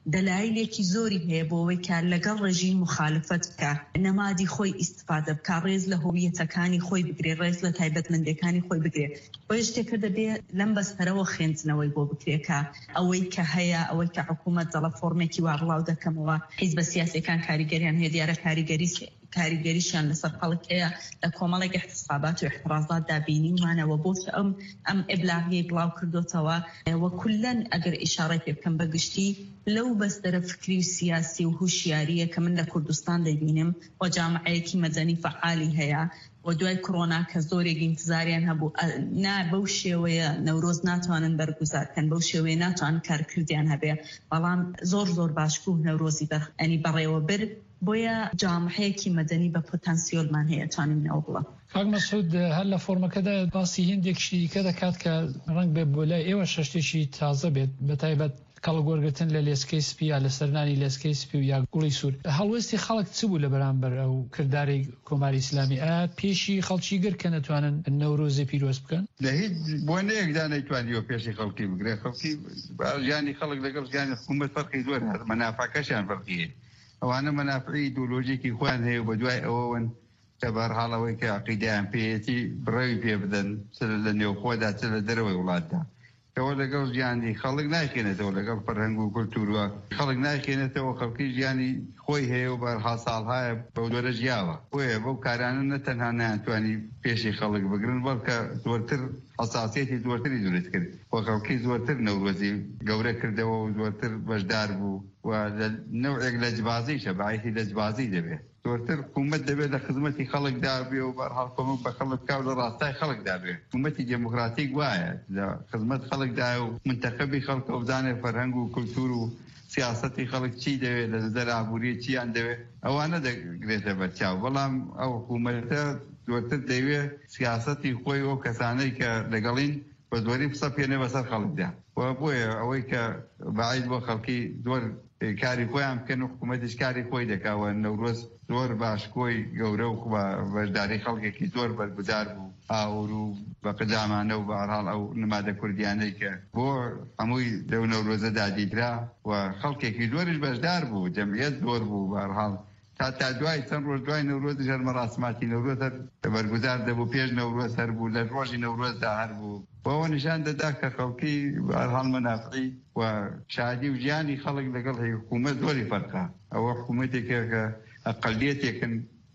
دلایلێکی زۆری هەیە بۆەوەی کە لەگەڵ ڕێژیم مخالفت بکە، نەمادی خۆی ئیستفادە بکە، ڕێز لە هۆویەتەکانی خۆی بگرێ، ڕێز لە تایبەتمەندەکانی خۆی بگرێ. بۆیە شتێکە دەبێت لەم بەستەرەوە خوێندنەوەی بۆ بکرێکە ئەوەی کە هەیە، ئەوەی کە حکوومەت دەڵە فۆرمێکی وا بڵاو دەکەمەوە، حیزبە سیاسیەکان کاریگەریان هەیە، دیارە کاریگەریشیان لەسەر خەڵک هەیە، لە کۆمەڵێک احتسابات و احترازات دابینیمانەوە بۆ ئەم ئبلاغیەی بڵاو کردوتەوە. وە کولەن ئەگەر ئیشارەی پێ بکەم بەگشتی لەو بەستەرە فکری و سیاسی و هوشیاریە کە من لە کوردستان دەبینم و جامعەیەکی مەدەنی فعالی هەیە و دوای کۆڕۆنا کە زۆرێکی انتزاریان هەبوو، بەو شێوەیە نەورۆز ناتوانن بەرگوزارکەن، بەو شێوەیە ناتوانن کارکردیان هەبێ، بەڵام زۆر باشکوو نەورۆزی ئەنی بەڕێوە بر. بۆیە جامعەیەکی مەدەنی بە پۆتەنسیۆلمان هەیە توانینەوە بڵە. کاک مەسعود هەر لە فۆرمەکەدا باسی هێندێکشی دیکە دەکات کە ڕەنگ بێ بۆ لای ئێوە شتێکی تازە بێت، بەتایبەت کەڵگۆرگتن لە لێسکەی سپی یا لە سەرنانی لێسکەی سپی و یا گوڵی سوور. هەڵوێستی خەڵک چ بوو لە بەرامبەر ئەو کردارەی کۆماری ئیسلامی؟ پێشی خەڵکی گر کە نەتوانن نەورۆزی پیرۆز بکەن؟ لە هیچ بۆنەیەکدا نەیتوانیەوە پێشی خەڵکی بگرێ. خەڵکی ژیانی خەڵک لەگەڵ ژیانی حکوومەت فەرقی زۆر هەیە، مەنافعەکەشیان فەرقیە. ئەوانە مەنافعی ئیدۆلۆژیکی خۆیان هەیە بە دوای ئەوەون کە بەرحاڵەوەی کە عقیدەیان پێیەتی بڕێوی پێ بدەن لە نێوخۆدا چ لە دەرەوەی وڵاتدا، کەەوە لەگەڵ ژیانی خەڵک ناکێنێتەوە، لەگەڵ فەرهەنگ و کولتوروە خەڵک ناکێنێتەوە. خەڵکی ژیانی خۆی هەیە و بەرها ساڵهایە بەو دۆرە ژیاوە. بۆیە بەو کارانە نەتەنها ناتوانی پێشی خەڵک بگرن، بەڵکە زۆرتر حساسیەتی زۆرتری دروست کرد و خەڵکی زۆرتر نەورۆزی گەورە کردەوە و زۆرتر بەشدار بوو و نەوعێک لە جبازیشە، بەعیتی لە جبازی دەبێت. زۆرتر حکوومەت دەبێت لە خزمەتی خەڵکدا بێ و بەرحاڵ کۆمەک بە خەڵک بکا و لە ڕاستای خەڵکدا بێ. حکوومەتی دموکراتیک وایە لە خزمەت خەڵکدا و منتەخەبی خەڵکە و بزانێت فەرهەنگ و کولتور و سیاسەتی خەڵک چی دەوێت، لە نظەر ئابووری چیان دەوێت، ئەوانە دەگرێتە بەرچاو. بەڵام ئەو حکوومەتە زۆرتر دەوێت سیاسەتی خۆی و کەسانەی کە لەگەڵین بە زۆری قسە پێنێ بەسەر خەڵکدا. و بۆیە ئەوەی کە بەعید بۆ خەڵکی زۆر کاری خۆیان بکەن و حکوومەتیش کاری خۆی دەکاوە. نەورۆز زۆر باشکۆی گەورە و بەشداری خەڵکێکی زۆر بەرگودار بوو، ئاور و بە قەجامانە و بەهەرحاڵ ئەو نمادە کوردیانەی کە بۆ هەمووی لەو نەورۆزە دادیدرا و خەڵکێکی زۆریش بەشدار بوو، جەمعیەت زۆر بوو. بەهەرحاڵ تا دوای چەند ڕۆژ دوای نەورۆز ژەر مەراسماتی نەورۆز بەرگودار دەبوو، پێش نەورۆز هەر بوو، لە ڕۆژی نەورۆزدا هەر بوو. بەوە نیشان دەدا کە خەڵکی بەهەرحاڵ مەنافعی و شادی و ژیانی خەڵک لەگەڵ حکوومەت زۆری فەرقا. ئەوە حکوومەتێکە کە ئەقەلیەتێکن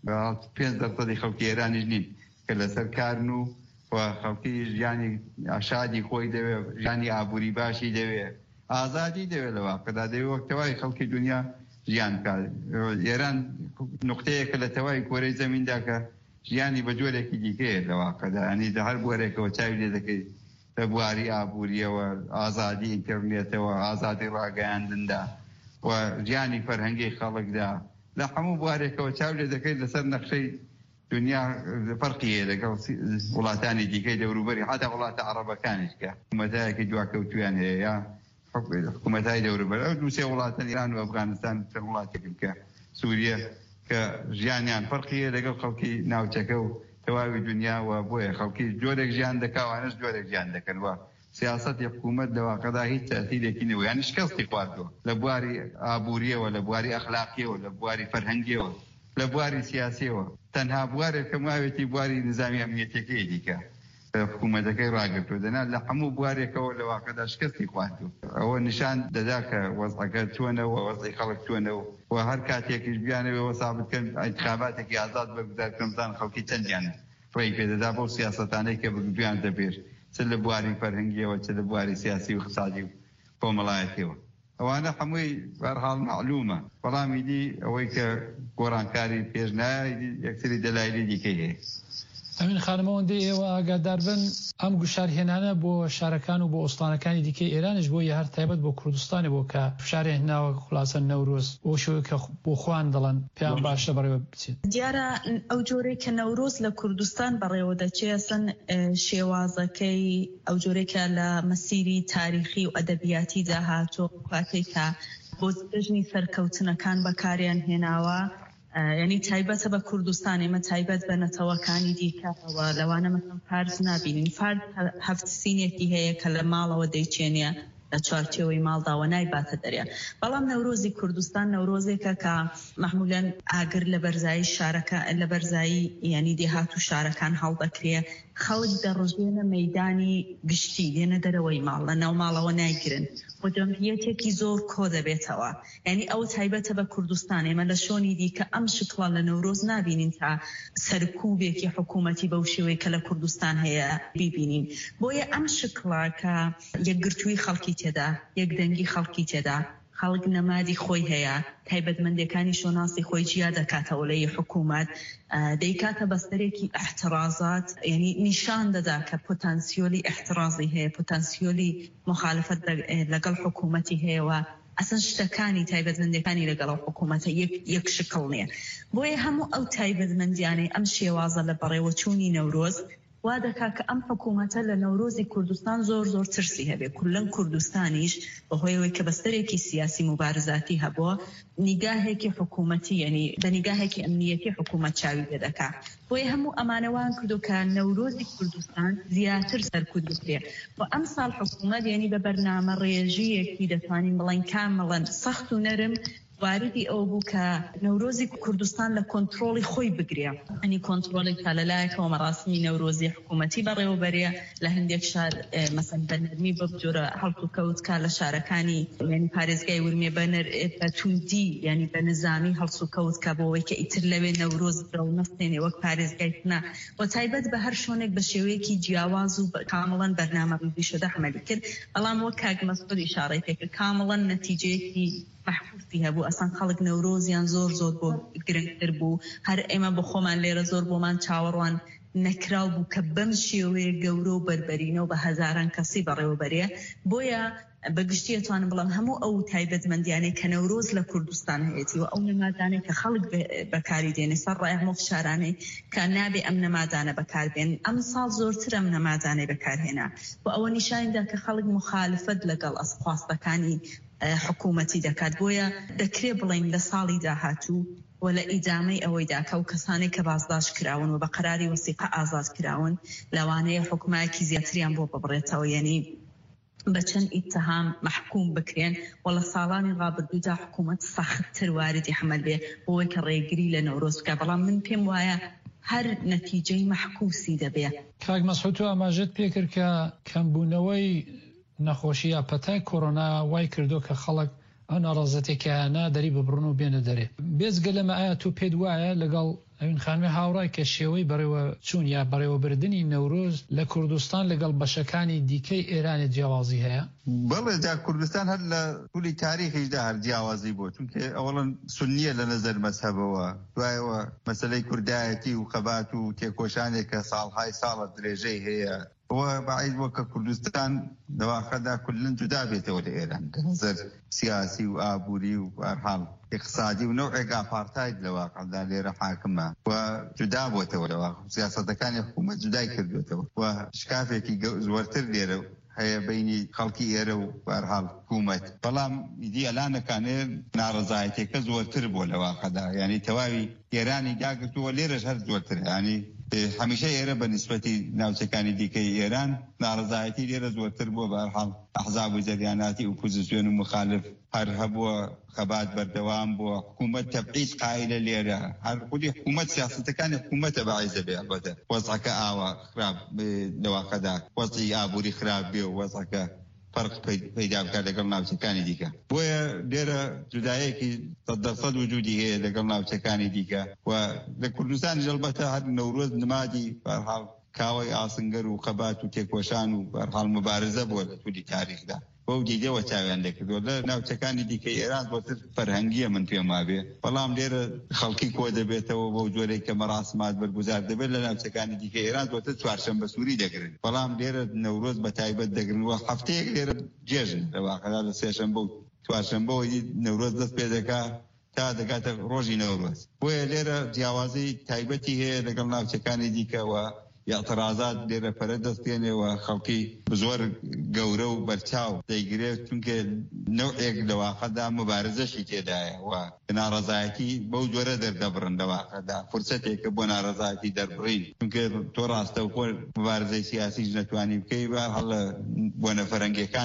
5% خەڵکی ئێرانیش نین کە لەسەر کارن و خەڵکی ژیانی شادی خۆی دەوێت، ژیانی ئابووری باشی دەوێت، ئازادی دەوێت. لەوە قەدا دەوێت وەکتەوای خەڵکی دنیا ژیان کار. ئێران نقطەیەکە لە تەوای کۆرەی زەمیندا کە ژیانی بە جۆرێکی دیکەیە لەواقعدا، ئەنی لە هەر بوارێکەوە چاوی لێ دەکەی لە بواری ئابووریەوە، ئازادی ئینتەرنێتەوە، ئازادی ڕاگەیاندندا و ژیانی فەرهەنگی خەڵکدا، لە هەموو بوارێکەوە چاو لێ دەکەیت لەسەر نەخشەی دنیا. فەرقیە لەگەڵ وڵاتانی دیکەی دەوروبەری، حتا وڵاتە عەرەبەکانیش کە حکوومەتایەکی دواکەوتویان هەیە، یا حکوومەتای دەوروبەر. ئەو دووسێ وڵاتن ئیران و ئەفغانستان چەند وڵاتێکن کە سووریە کە ژیانیان فەرقیە لەگەڵ خەڵکی ناوچەکە و تەواوی دنیا. و بۆیە خەڵکی جۆرێک ژیان دەکاوانش جۆرێک ژیان دەکەن و سیاسەتی حکوومەت لەواقعدا هیچ تەثیرێکی نەوە، یان شکستی خواردووە لە بواری ئابووریەوە، لە بواری ئەخلاقیەوە، لە بواری فەرهەنگیەوە، لە بواری سیاسیەوە. تەنها بوارێک کە ماوێتی بواری نظامی ئەمنیەتەکەی دیکە حکوومەتەکەی ڕاگرتووە، دەنا لە هەموو بوارێکەوە لەواقعدا شکستی خواردووە. ئەوە نیشان دەدا کە وەزعەکە چۆنەوە، وەزعی خەڵک چۆنەوە و هەر کاتێکیش بیانەوە سابت بکەن انتخاباتێکی ئازاد بەرگودارکەن، بزان خەڵکی چەندیان ڕێی پێدەدا بۆ سیاسەتانەی کە بگویان دەبێت، چ لە بواری فەرهەنگیەوە، چ لە بواری سیاسی و اقتصادی و کۆمەڵایەتیەوە. ئەوانە هەمووی بەرحاڵ معلومە. بەڵامی دی ئەوەی کە گۆڕانکاری پێشنایە یەکسری دەلایلی دیکەی هەیە. ئەمین خانمەوەندە ئێوە ئاگادار بن ئەم گوشارهێنانە بۆ شارەکان و بۆ ئۆستانەکانی دیکەی ئێرانش بۆ هەر تایبەت بۆ کوردستانی بۆ کە شارێناوە خلاصە نەورۆز بۆ شوی کە بۆ خوان دەڵن پێیان باشە بەڕێوە بچێت. دیارە ئەو جۆرەی کە نەورۆز لە کوردستان بەڕێوە دەچێسن شێوازەکەی ئەو جۆرێکە لە مەسیری تاریخی و ئەدەبیاتی داهاتۆ کاتێک کە بۆ جژنی سەرکەوتنەکان بەکاریان هێناوە، یعنی تایبەتە بە کوردستان، ئێمە تایبەت بە نەتەوەکانی دیکەەوە لەوانە مەسەڵەن فارس نابینین. فارس هەفت سینێکی هەیە کە لە ماڵەوە دەیچێنێ لە چوارچێوەی ماڵداوە نایباتە دەرێ. بەڵام نەورۆزی کوردستان نەورۆزێکە کە معمولاً ئاگر لە بەرزایی شارەکە لە بەرزایی یعنی دێهات و شارەکان هەڵدەکرێ، خەڵک دەڕژێنە مەیدانی گشتی دێنە دەرەوەی ماڵ لە ناو ماڵەوە نایگرن و جەمعیەتێکی زۆر کۆ دەبێتەوە. یعنی ئەو تایبەتە بە کوردستان. ئێمە لە شۆنی دیکە ئەم شکڵە لە نەورۆز نابینین تا سەرکوبێکی حکوومەتی بەو شێوەیە کە لە کوردستان هەیە بیبینین. بۆیە ئەم شکڵە کە یەکگرتووی خەڵکی تێدا، یەکدەنگی خەڵکی تێدا، خەڵک نەمادی خۆی هەیە، تایبەتمەندەکانی شۆناسی خۆی جیا دەکاتەوە لە حکوومەت، دەیکاتە بەستەرێکی احترازات، یعنی نیشان دەدا کە پۆتانسیۆلی احترازی هەیە، پۆتانسیۆلی مخالفت لەگەڵ حکوومەتی هەیەوە. ئەسن شتەکانی تایبەتمەندەکانی لەگەڵ حکوومەتە یەک شکڵ نییە. بۆیە هەموو ئەو تایبەتمەندیانەی ئەم شێوازە لە بەڕێوەچوونی نەورۆز وا دەکا کە ئەم حکوومەتە لە نەورۆزی کوردستان زۆر ترسی هەبێ. کولەن کوردستانیش بەهۆیەوەی کە بەستەرێکی سیاسی مبارزاتی هەبووە، نیگاهێکی حکوومەتی یعنی بە نیگاهێکی ئەمنیەتی حکوومەت چاوی پێ دەکا. بۆیە هەموو ئەمانەوان کردو کە نەورۆزی کوردستان زیاتر سەرکوت بکرێ. و ئەم ساڵ حکوومەت یعنی بە بەرنامە ڕێژیەکی دەتوانین بڵین کامەڵەن سەخت و نەرم واردی ئەو بوو کە نەورۆزی کوردستان لە کۆنتترۆلی خۆی بگرێ. ئەنی کۆنتترۆلی تا لەلایەکەوە مەڕاستنی نەورۆزی حکوومەتی بەڕێوەبەرێ لە هەندێک شار مەسەن بەنەرمی بە جۆرە هەڵت و کەوتکە لە شارەکانی یعنی پارێزگای ورمێ بە توندی یعنی بە نظامی هەڵس و کەوتکە بۆەوەی کە ئیتر لەوێ نەورۆز بڕە و نەستێنێ وەک پارێزگایتنا و تایبەت بە هەر شۆنێک بە شێوەیەکی جیاواز و کامڵەن بەرنامە ڕویشەدە حمەلی کرد. بەڵام وەک کاک مەسعود ئیشارەی پێکرد کامڵەن نەتیجەیەکی محفوظی هەبوو. ئەسان خەڵک نەورۆزیان زۆر بۆ گرنگتر بوو. هەر ئێمە بە خۆمان لێرە زۆر بۆمان چاوەڕوان نەکراو بوو کە بەم شێوەیە گەورە و بربەرینەوە بە هەزاران کەسی بەڕێوەبەرێ. بۆیە بەگشتی ئەتوانم بڵام هەموو ئەو تایبەتمەندیانەی کە نەورۆز لە کوردستان هەیەی و ئەو نەمادانەی کە خەڵک بەکاری دێنێ سەر ڕای هەموو فشارانەی کە نابێ ئەم نەمادانە بەکاربێن، ئەم ساڵ زۆرتر ئەم نەمادانەی بەکارهێنا و ئەوە نیشاندا کە خەڵک مخالفت لەگەڵ ئەسخواستەکانی حکوومەتی دەکات. بۆیە دەکرێ بڵین لە ساڵی داهاتوو و لە ئیدامەی ئەوەی داکە و کەسانێک کە بازداش کراون و بە قەراری وەسیقە ئازاد کراون لەوانەیە حکومایەکی زیاتریان بۆ ببڕێتەوە، یعنی بەچەند ئیتهام محکوم بکرێن و لە ساڵانی ڕابردوودا حکوومەت سەختتر واردی حمل بێ بۆی کە ڕێگری لە نەورۆز بکە. بەڵام من پێم وایە هەر نەتیجەی محکوسی دەبێ. کاک مەسعود تۆ ئاماژەت پێکرد کە کەمبوونەوەی نەخۆشی یا پەتای کۆرۆنا وای کردو کە خەڵک ئەو ناڕازەتێکیانە دەری ببڕن و بێنە دەرێ. بێزگە لەمە ئایا تو پێت وایە لەگەڵ ئەوین خانمێ هاوڕای کە شێوەی بەڕێوە چوون یا بەڕێوەبردننی نەورۆز لە کوردستان لەگەڵ بەشەکانی دیکەی ئێرانی جیاوازی هەیە؟ بەڵێ دا کوردستان هەر لە پولی تاریخیشدا هەر جیاوازی بوو، چونکە ئەوڵەن سنیە لە نەزەر مەسهەبەوە، دوایەوە مەسەلەی کوردایەتی و خەبات و تێکۆشانێک کە ساڵهای ساڵە درێژەی هەیە و باعث وەکە کوردستان دەواخەدا کولن جودا بێتەوە لە ئێران لە نەزەر سیاسی و ئابووری و هەرحاڵ اقتصادی و نوعێک ئاپارتاید لە واقعدا لێرە حاکمە و جودا بووتەوە لە واقع سیاسەتەکانی حکوومەت جودای کردوێتەوە و شکافێکی زۆرتر لێرە هەیە بینی خەڵکی ئێرە و هەرحاڵ حکوومەت. بەڵام ئیدی ئەلانەکانێ ناڕەزایەتێکە زۆرتر بووە لە واقعدا، یعنی تەواوی ئێرانی داگرتووە لێرەش هەر زۆرتر، ینی هەمیشە ئێرە بە نسبەتی ناوچەکانی دیکەی ئێران ناڕەزایەتی لێرە زۆرتر بووە بە هەرحاڵ ئەحزاب و جەریاناتی ئۆپۆزیسیۆن و مخالف هەر هەبووە خەبات بەردەوام بووە حکوومەت تەبعیض قایلە لێرە هەر خودی حکوومەت سیاسەتەکانی حکوومەتە بەعیزە بێ ئەلبەتە وەزعەکە ئاوا خراپ لەواقەدا وەزعی ئابووری خراپ بێ و وەزعەکە فەرق پەیدا بکات لەگەڵ ناوچەکانی دیکە. بۆیە لێرە جودایەکی 100% وجودی هەیە لەگەڵ ناوچەکانی دیکە و لە کوردستانی ئەلبەتە هەر نەورۆز نمادی بەرحاڵ کاوەی ئاسنگەر و خەبات و تێکۆشان و بەرحاڵ مبارزە بووە لە تولی تاریخدا بەو دیدەوە چاویان دەکردوە. لە ناوچەکانی دیکەی ئێران زۆرتر فەرهەنگیە من پێم وابێ، بەڵام لێرە خەڵکی کۆ دەبێتەوە بۆ جۆرێک کە مەراسمات بەرگوزار دەبێت. لە ناوچەکانی دیکەی ئێران زۆرتر چوارشەمبە سووری دەگرن، بەڵام لێرە نەورۆز بە تایبەت دەگرن و هەفتەیەک لێرە جێژن لە واقعدا لە سێشەمبە و چوارشەمبەوە نەورۆز دەست پێ دەکات تا دەگاتە ڕۆژی نەورۆز. بۆیە لێرە جیاوازی تایبەتی هەیە لەگەڵ ناوچەکانی دیکەوە اعتراضات لێرە پەرە دەستێنێەوە خەڵکی زۆر گەورە و بەرچاو دەیگرێت، چونکە نەوعێک لە واقعدا مبارزەشی تێدایە و ناڕەزایەتی بەو جۆرە دەردەبڕن لە واقعدا فرسەتێکە بۆ ناڕەزایەتی دەربڕین، چونکە تۆ ڕاستەوخۆ مبارزەی سیاسیش نەتوانی بکەی بە هەڵە بۆ نەفەرەنگیەکاندا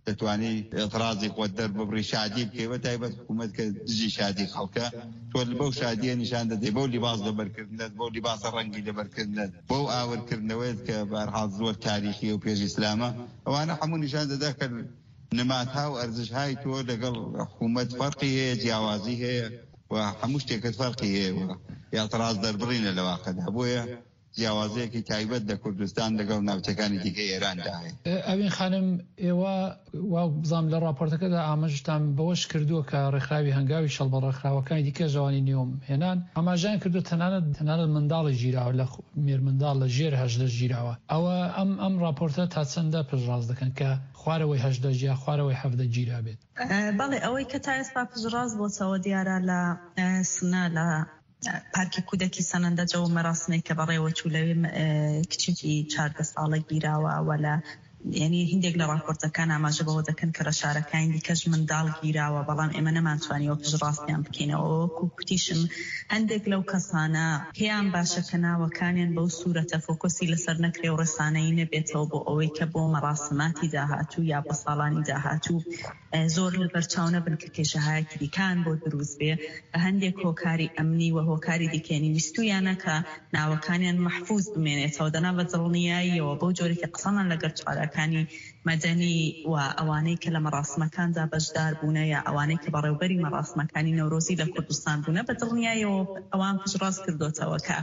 دەتوانی ئێترازی خۆت دەربڕی شادی بکەوە تایبەت حکوومەت کە دژی شادی خەڵکە تۆ بەو شادیە نیشان دەدەی بۆ لیباس لەبەرکردنت بۆ لیباسە ڕەنگی لەبەرکردنت بۆ ئاورکردنەوەیت کە بەرحاڵ زۆر تاریخی و پێش ئیسلامە ئەوانە هەموو نیشان دەدا کە نمادها و ئەرزشهای تۆ لەگەڵ حکوومەت فەرقی هەیە جیاوازی هەیە و هەموو شتێکت فەرقی هەیە و ئێتراز دەربڕینە لە واقعدا بۆیە جیاوازەیەکی تایبەت لە کوردستان لەگەڵ ناوچەکانی دیکە ئێراندا هەیە. ئەوین خانم ئێوە وا بزانام لە راپۆرتەکەدا ئاماژتان بەوەش کردووە کە ڕێکخراوی هەنگاوی شەڵ بە ڕێکخراوەکانی دیکە ژەوانی نیۆم هێنان ئاماژیان کردو تەنانەت منداڵی ژیراوە لە مێر منداڵ لە ژێر هەژدە ژیراوە ئەوە ئەم راپۆرتە تا چەندە پژڕاست دەکەن کە خوارەوەی هەژدە ژیا خوارەوەی هەڤدە گیرا بێت. بەڵێ ئەوەی کە تا ئێستا پژڕاست بۆچەوە دیارە لە سنە لە پارکی کودکی سەنەندەجە و مەراسمێک کە بەڕێوە چوو لەوێ کچێکی 14 ساڵە گیراوە وە لە یعنی هندێک لە راپۆرتەکان ئاماژە بەوە دەکەن کە ڕەشارەکانی دیکەش منداڵ گیراوە بەڵام ئێمە نەمانتوانیەوە پژڕاستیان بکەینەوە کوتیشم هەندێک لەو کەسانە پێیان باشە کە ناوەکانیان بەو سوورەتە فۆکۆسی لەسەر نەکرێ و ڕێسانەی نەبێتەوە بۆ ئەوەی کە بۆ مەراسماتی داهاتوو یا بۆ ساڵانی داهاتوو زۆر لەبەرچاو نەبن کە کێشەهایەکی دیکان بۆ دروست بێ بە هەندێک هۆکاری ئەمنی و هۆکاری دیکەنی ویستویانە کە ناوەکانیان محفوظ بمێنێتەوە دەنا بە دڵنیاییەوە بۆ جۆرێکی قسەمان لەگەر چوارەکانی مەدەنی و ئەوانەی کە لە مەراسمەکاندا بەشدار بوونە یا ئەوانەی کە بەڕێوبەری مەراسمەکانی نەورۆزی لە کوردستان بوونە بە دڵنیاییەوە ئەوان پژڕاست کردوتەوە کە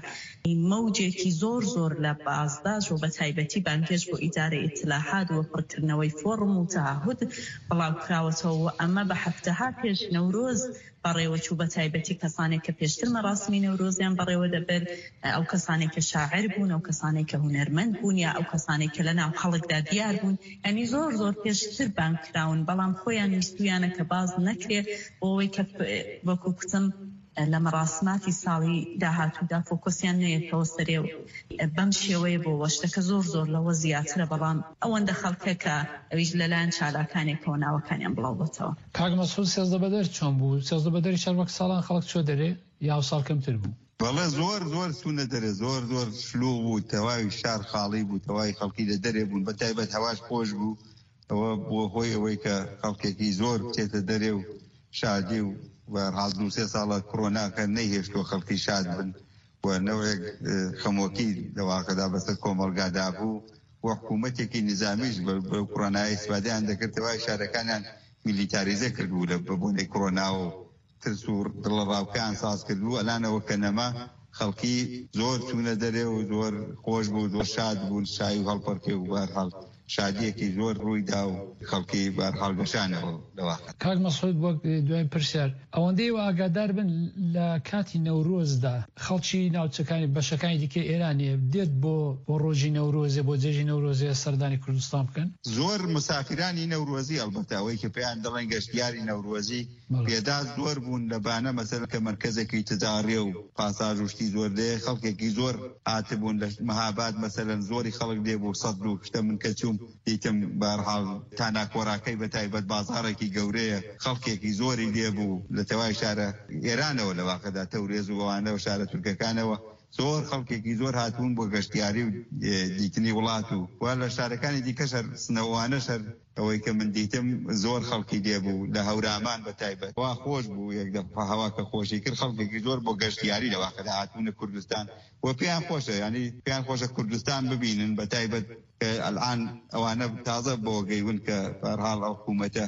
مەوجێکی زۆر لە بازداژ و بە تایبەتی بانگێش بۆ ئیدارە ئیتلاحات و پڕکردنەوەی فۆرم و تەعهود بڵاوکراوەتەوە ئەمە بە هەفتەها پێش نەورۆز بەڕێوەچوو بە تایبەتی کەسانێک کە پێشتر مەراسمی نەورۆزیان بەڕێوە دەبێت ئەو کەسانێک کە شاعر بوون ئەو کەسانێک کە هونەرمەند بوون یا ئەو کەسانێک کە لەناو خەڵکدا دیار بوون ئەنی زۆر پێشتر بانکراون بەڵام خۆیان ویستویانە کە باز نەکرێت بۆەوەی کە وەکو کوتم لە مەراسماتی ساڵی داهاتوودا فۆکۆسیان نەیەکەوە سەرێ بەم شێوەیە بۆ وەشتەکە زۆر لەوە زیاترە بەڵام ئەوەندە خەڵکە کە ئەویش لەلایەن چالاکانێکەوە ناوەکانیان بڵاو بێتەوە. کاک مەسعود سێزدە بەدەر چۆن بوو؟ سێزدە بەدەری شەر وەک ساڵان خەڵک چۆ دەرێ یا ساڵ کەمتر بوو؟ بەڵێ زۆر سوونە دەرێ زۆر شلو بوو تەواوی شار خاڵی بوو تەواوی خەڵکی لە دەرێ بوون بە تایبەت هەواش خۆش بوو ئەوە بۆ هۆی ئەوەی کە خەڵکێکی زۆر بچێتە دەرێ و شادی و بەرحاڵ 2-3 ساڵە کۆرۆناکە نەیهێشتۆ خەڵکی شاد بن و نەوەیەک خەمۆکی لەواقعدا بەسەر کۆمەڵگادا بوو و حکوومەتێکی نظامیش بە کۆرۆنای ئیسپادەیان دەکردەوە شارەکانیان میلیتاریزە کردبوو لە بەبوونەی کۆرۆنا و ترس و دڵڕاوکان ساز کردبوو ئەلانەوە کە نەما خەڵکی زۆر چوونە دەرێ و زۆر خۆش بوو زۆر شاد بوون شایی و هەڵپەرکێ و بەرحاڵ شادیەکی زۆر ڕوویدا و خەڵکی بەرحاڵ گەشانەوە لەواقع. کاک مەسعود وەک دوای پرسیار ئەوەندەی ئاگادار بن لە کاتی نەورۆزدا خەڵکی ناوچەکانی بەشەکانی دیکە ئێرانیە دێت بۆ ڕۆژی نەورۆزێ بۆ جێژی نەورۆزێ سەردانی کوردستان بکەن زۆر مسافرانی نەورۆزی ئەلبەتە ئەوەی کە پێیان دەڵێن گەشتیاری نەورۆزی پێدا زۆر بوون لەبانە مەسەر کە مرکزێکی تجارێ و پاساژ وشتی زۆر دێ خەڵکێکی زۆر هاتبوون لە مەهاباد مەسەرەن زۆری خەڵک دێ بۆ 100 شتە من کە چوم دیتم بەرحاڵ تاناکۆراکەی بە تایبەت بازارێکی گەورەیە خەڵکێکی زۆری دێبوو لە تەوای شارە ئێرانەوە لە واقعدا تەورێز و ئەوانەوە شارە تورکەکانەوە زۆر خەڵکێکی زۆر هاتوون بۆ گەشتیاری و دیتنی وڵات و وا لە شارەکانی دیکەشەر سنەوانەشەر ئەوەی کە من دیتم زۆر خەڵکی دێبوو لە هەورامان بە تایبەت وا خۆش بوو یەک دەفع هەواکە خۆشی کرد خەڵکێکی زۆر بۆ گەشتیاری لە واقعدا هاتوونە کوردستان و پێیان خۆشە ینی پێیان خۆشە کوردستان ببینن بە تایبەت الان ئەوانە تازە بۆ گەیون کە بەرحاڵ ئەو حکوومەتە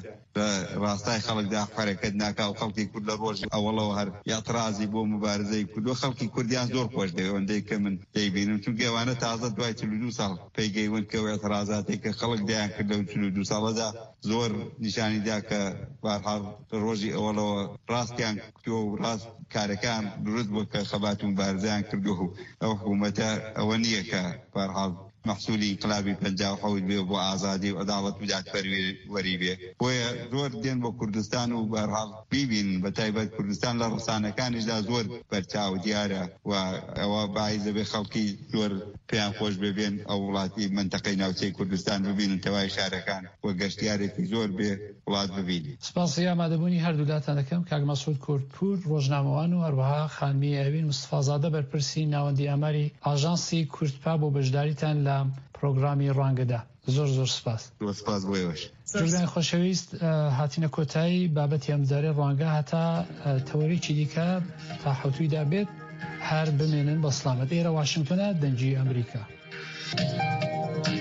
ڕاستای خەڵکدا حرەکەت ناکا و خەڵکی کورد لە ڕۆژ ئەوڵەوە هەر یاترازی بۆ مبارزەی کردووە خەڵکی کوردیان زۆر خۆش دەوەندەی کە من دەیبینم چونکە ئەوانە تازە دوای 42 ساڵ پێیگەیون کە ئێترازاتێک کە خەڵک دەیان کرد لەو 42 ساڵەدا زۆر نیشانیدا کە بەرحاڵ ڕۆژی ئەوڵەوە ڕاستیان کردووە و ڕاست کارەکان دروست بوو کە خەبات و مبارزەیان کردووە ئەو حکوومەتە ئەوە نییە کە بەرحاڵ محصولی انقلابی 57 بێ بۆ ئازادی و عەداڵەت و دادپەروەری بێ بۆیە زۆر دێن بۆ کوردستان و بەرحاڵ بیبین بە تایبەت کوردستان لە ڕسانەکانیشدا زۆر بەرچاو دیارە و ئەوە باعث دەبێ خەڵکی زۆر پێیان خۆش ببێن ئەو وڵاتی منتەقەی ناوچەی کوردستان ببینن تەوای شارەکان و گەشتیارێکی زۆر بێ وڵات ببینی. سپاسی ئامادەبوونی هەردوولاتان دەکەم کاک مەسعود کوردپور ڕۆژنامەوان و هەروەها خانمی ئەوین مستفازادە بەرپرسی ناوەندی ئاماری ئاژانسی کوردپا بۆ بەشداریتان لە پرۆگرامی ڕوانگەدا. زۆر سپاس بۆیەوەش جوگرانی خۆشەویست هاتینە کۆتایی بابەتی ئەمجارەی ڕوانگە هەتا تەوەریکی دیکە تا حوتویدا بێت هەر بمێنن بە سلامەت. ئێرە واشنگتۆنە دەنگی ئەمریکا.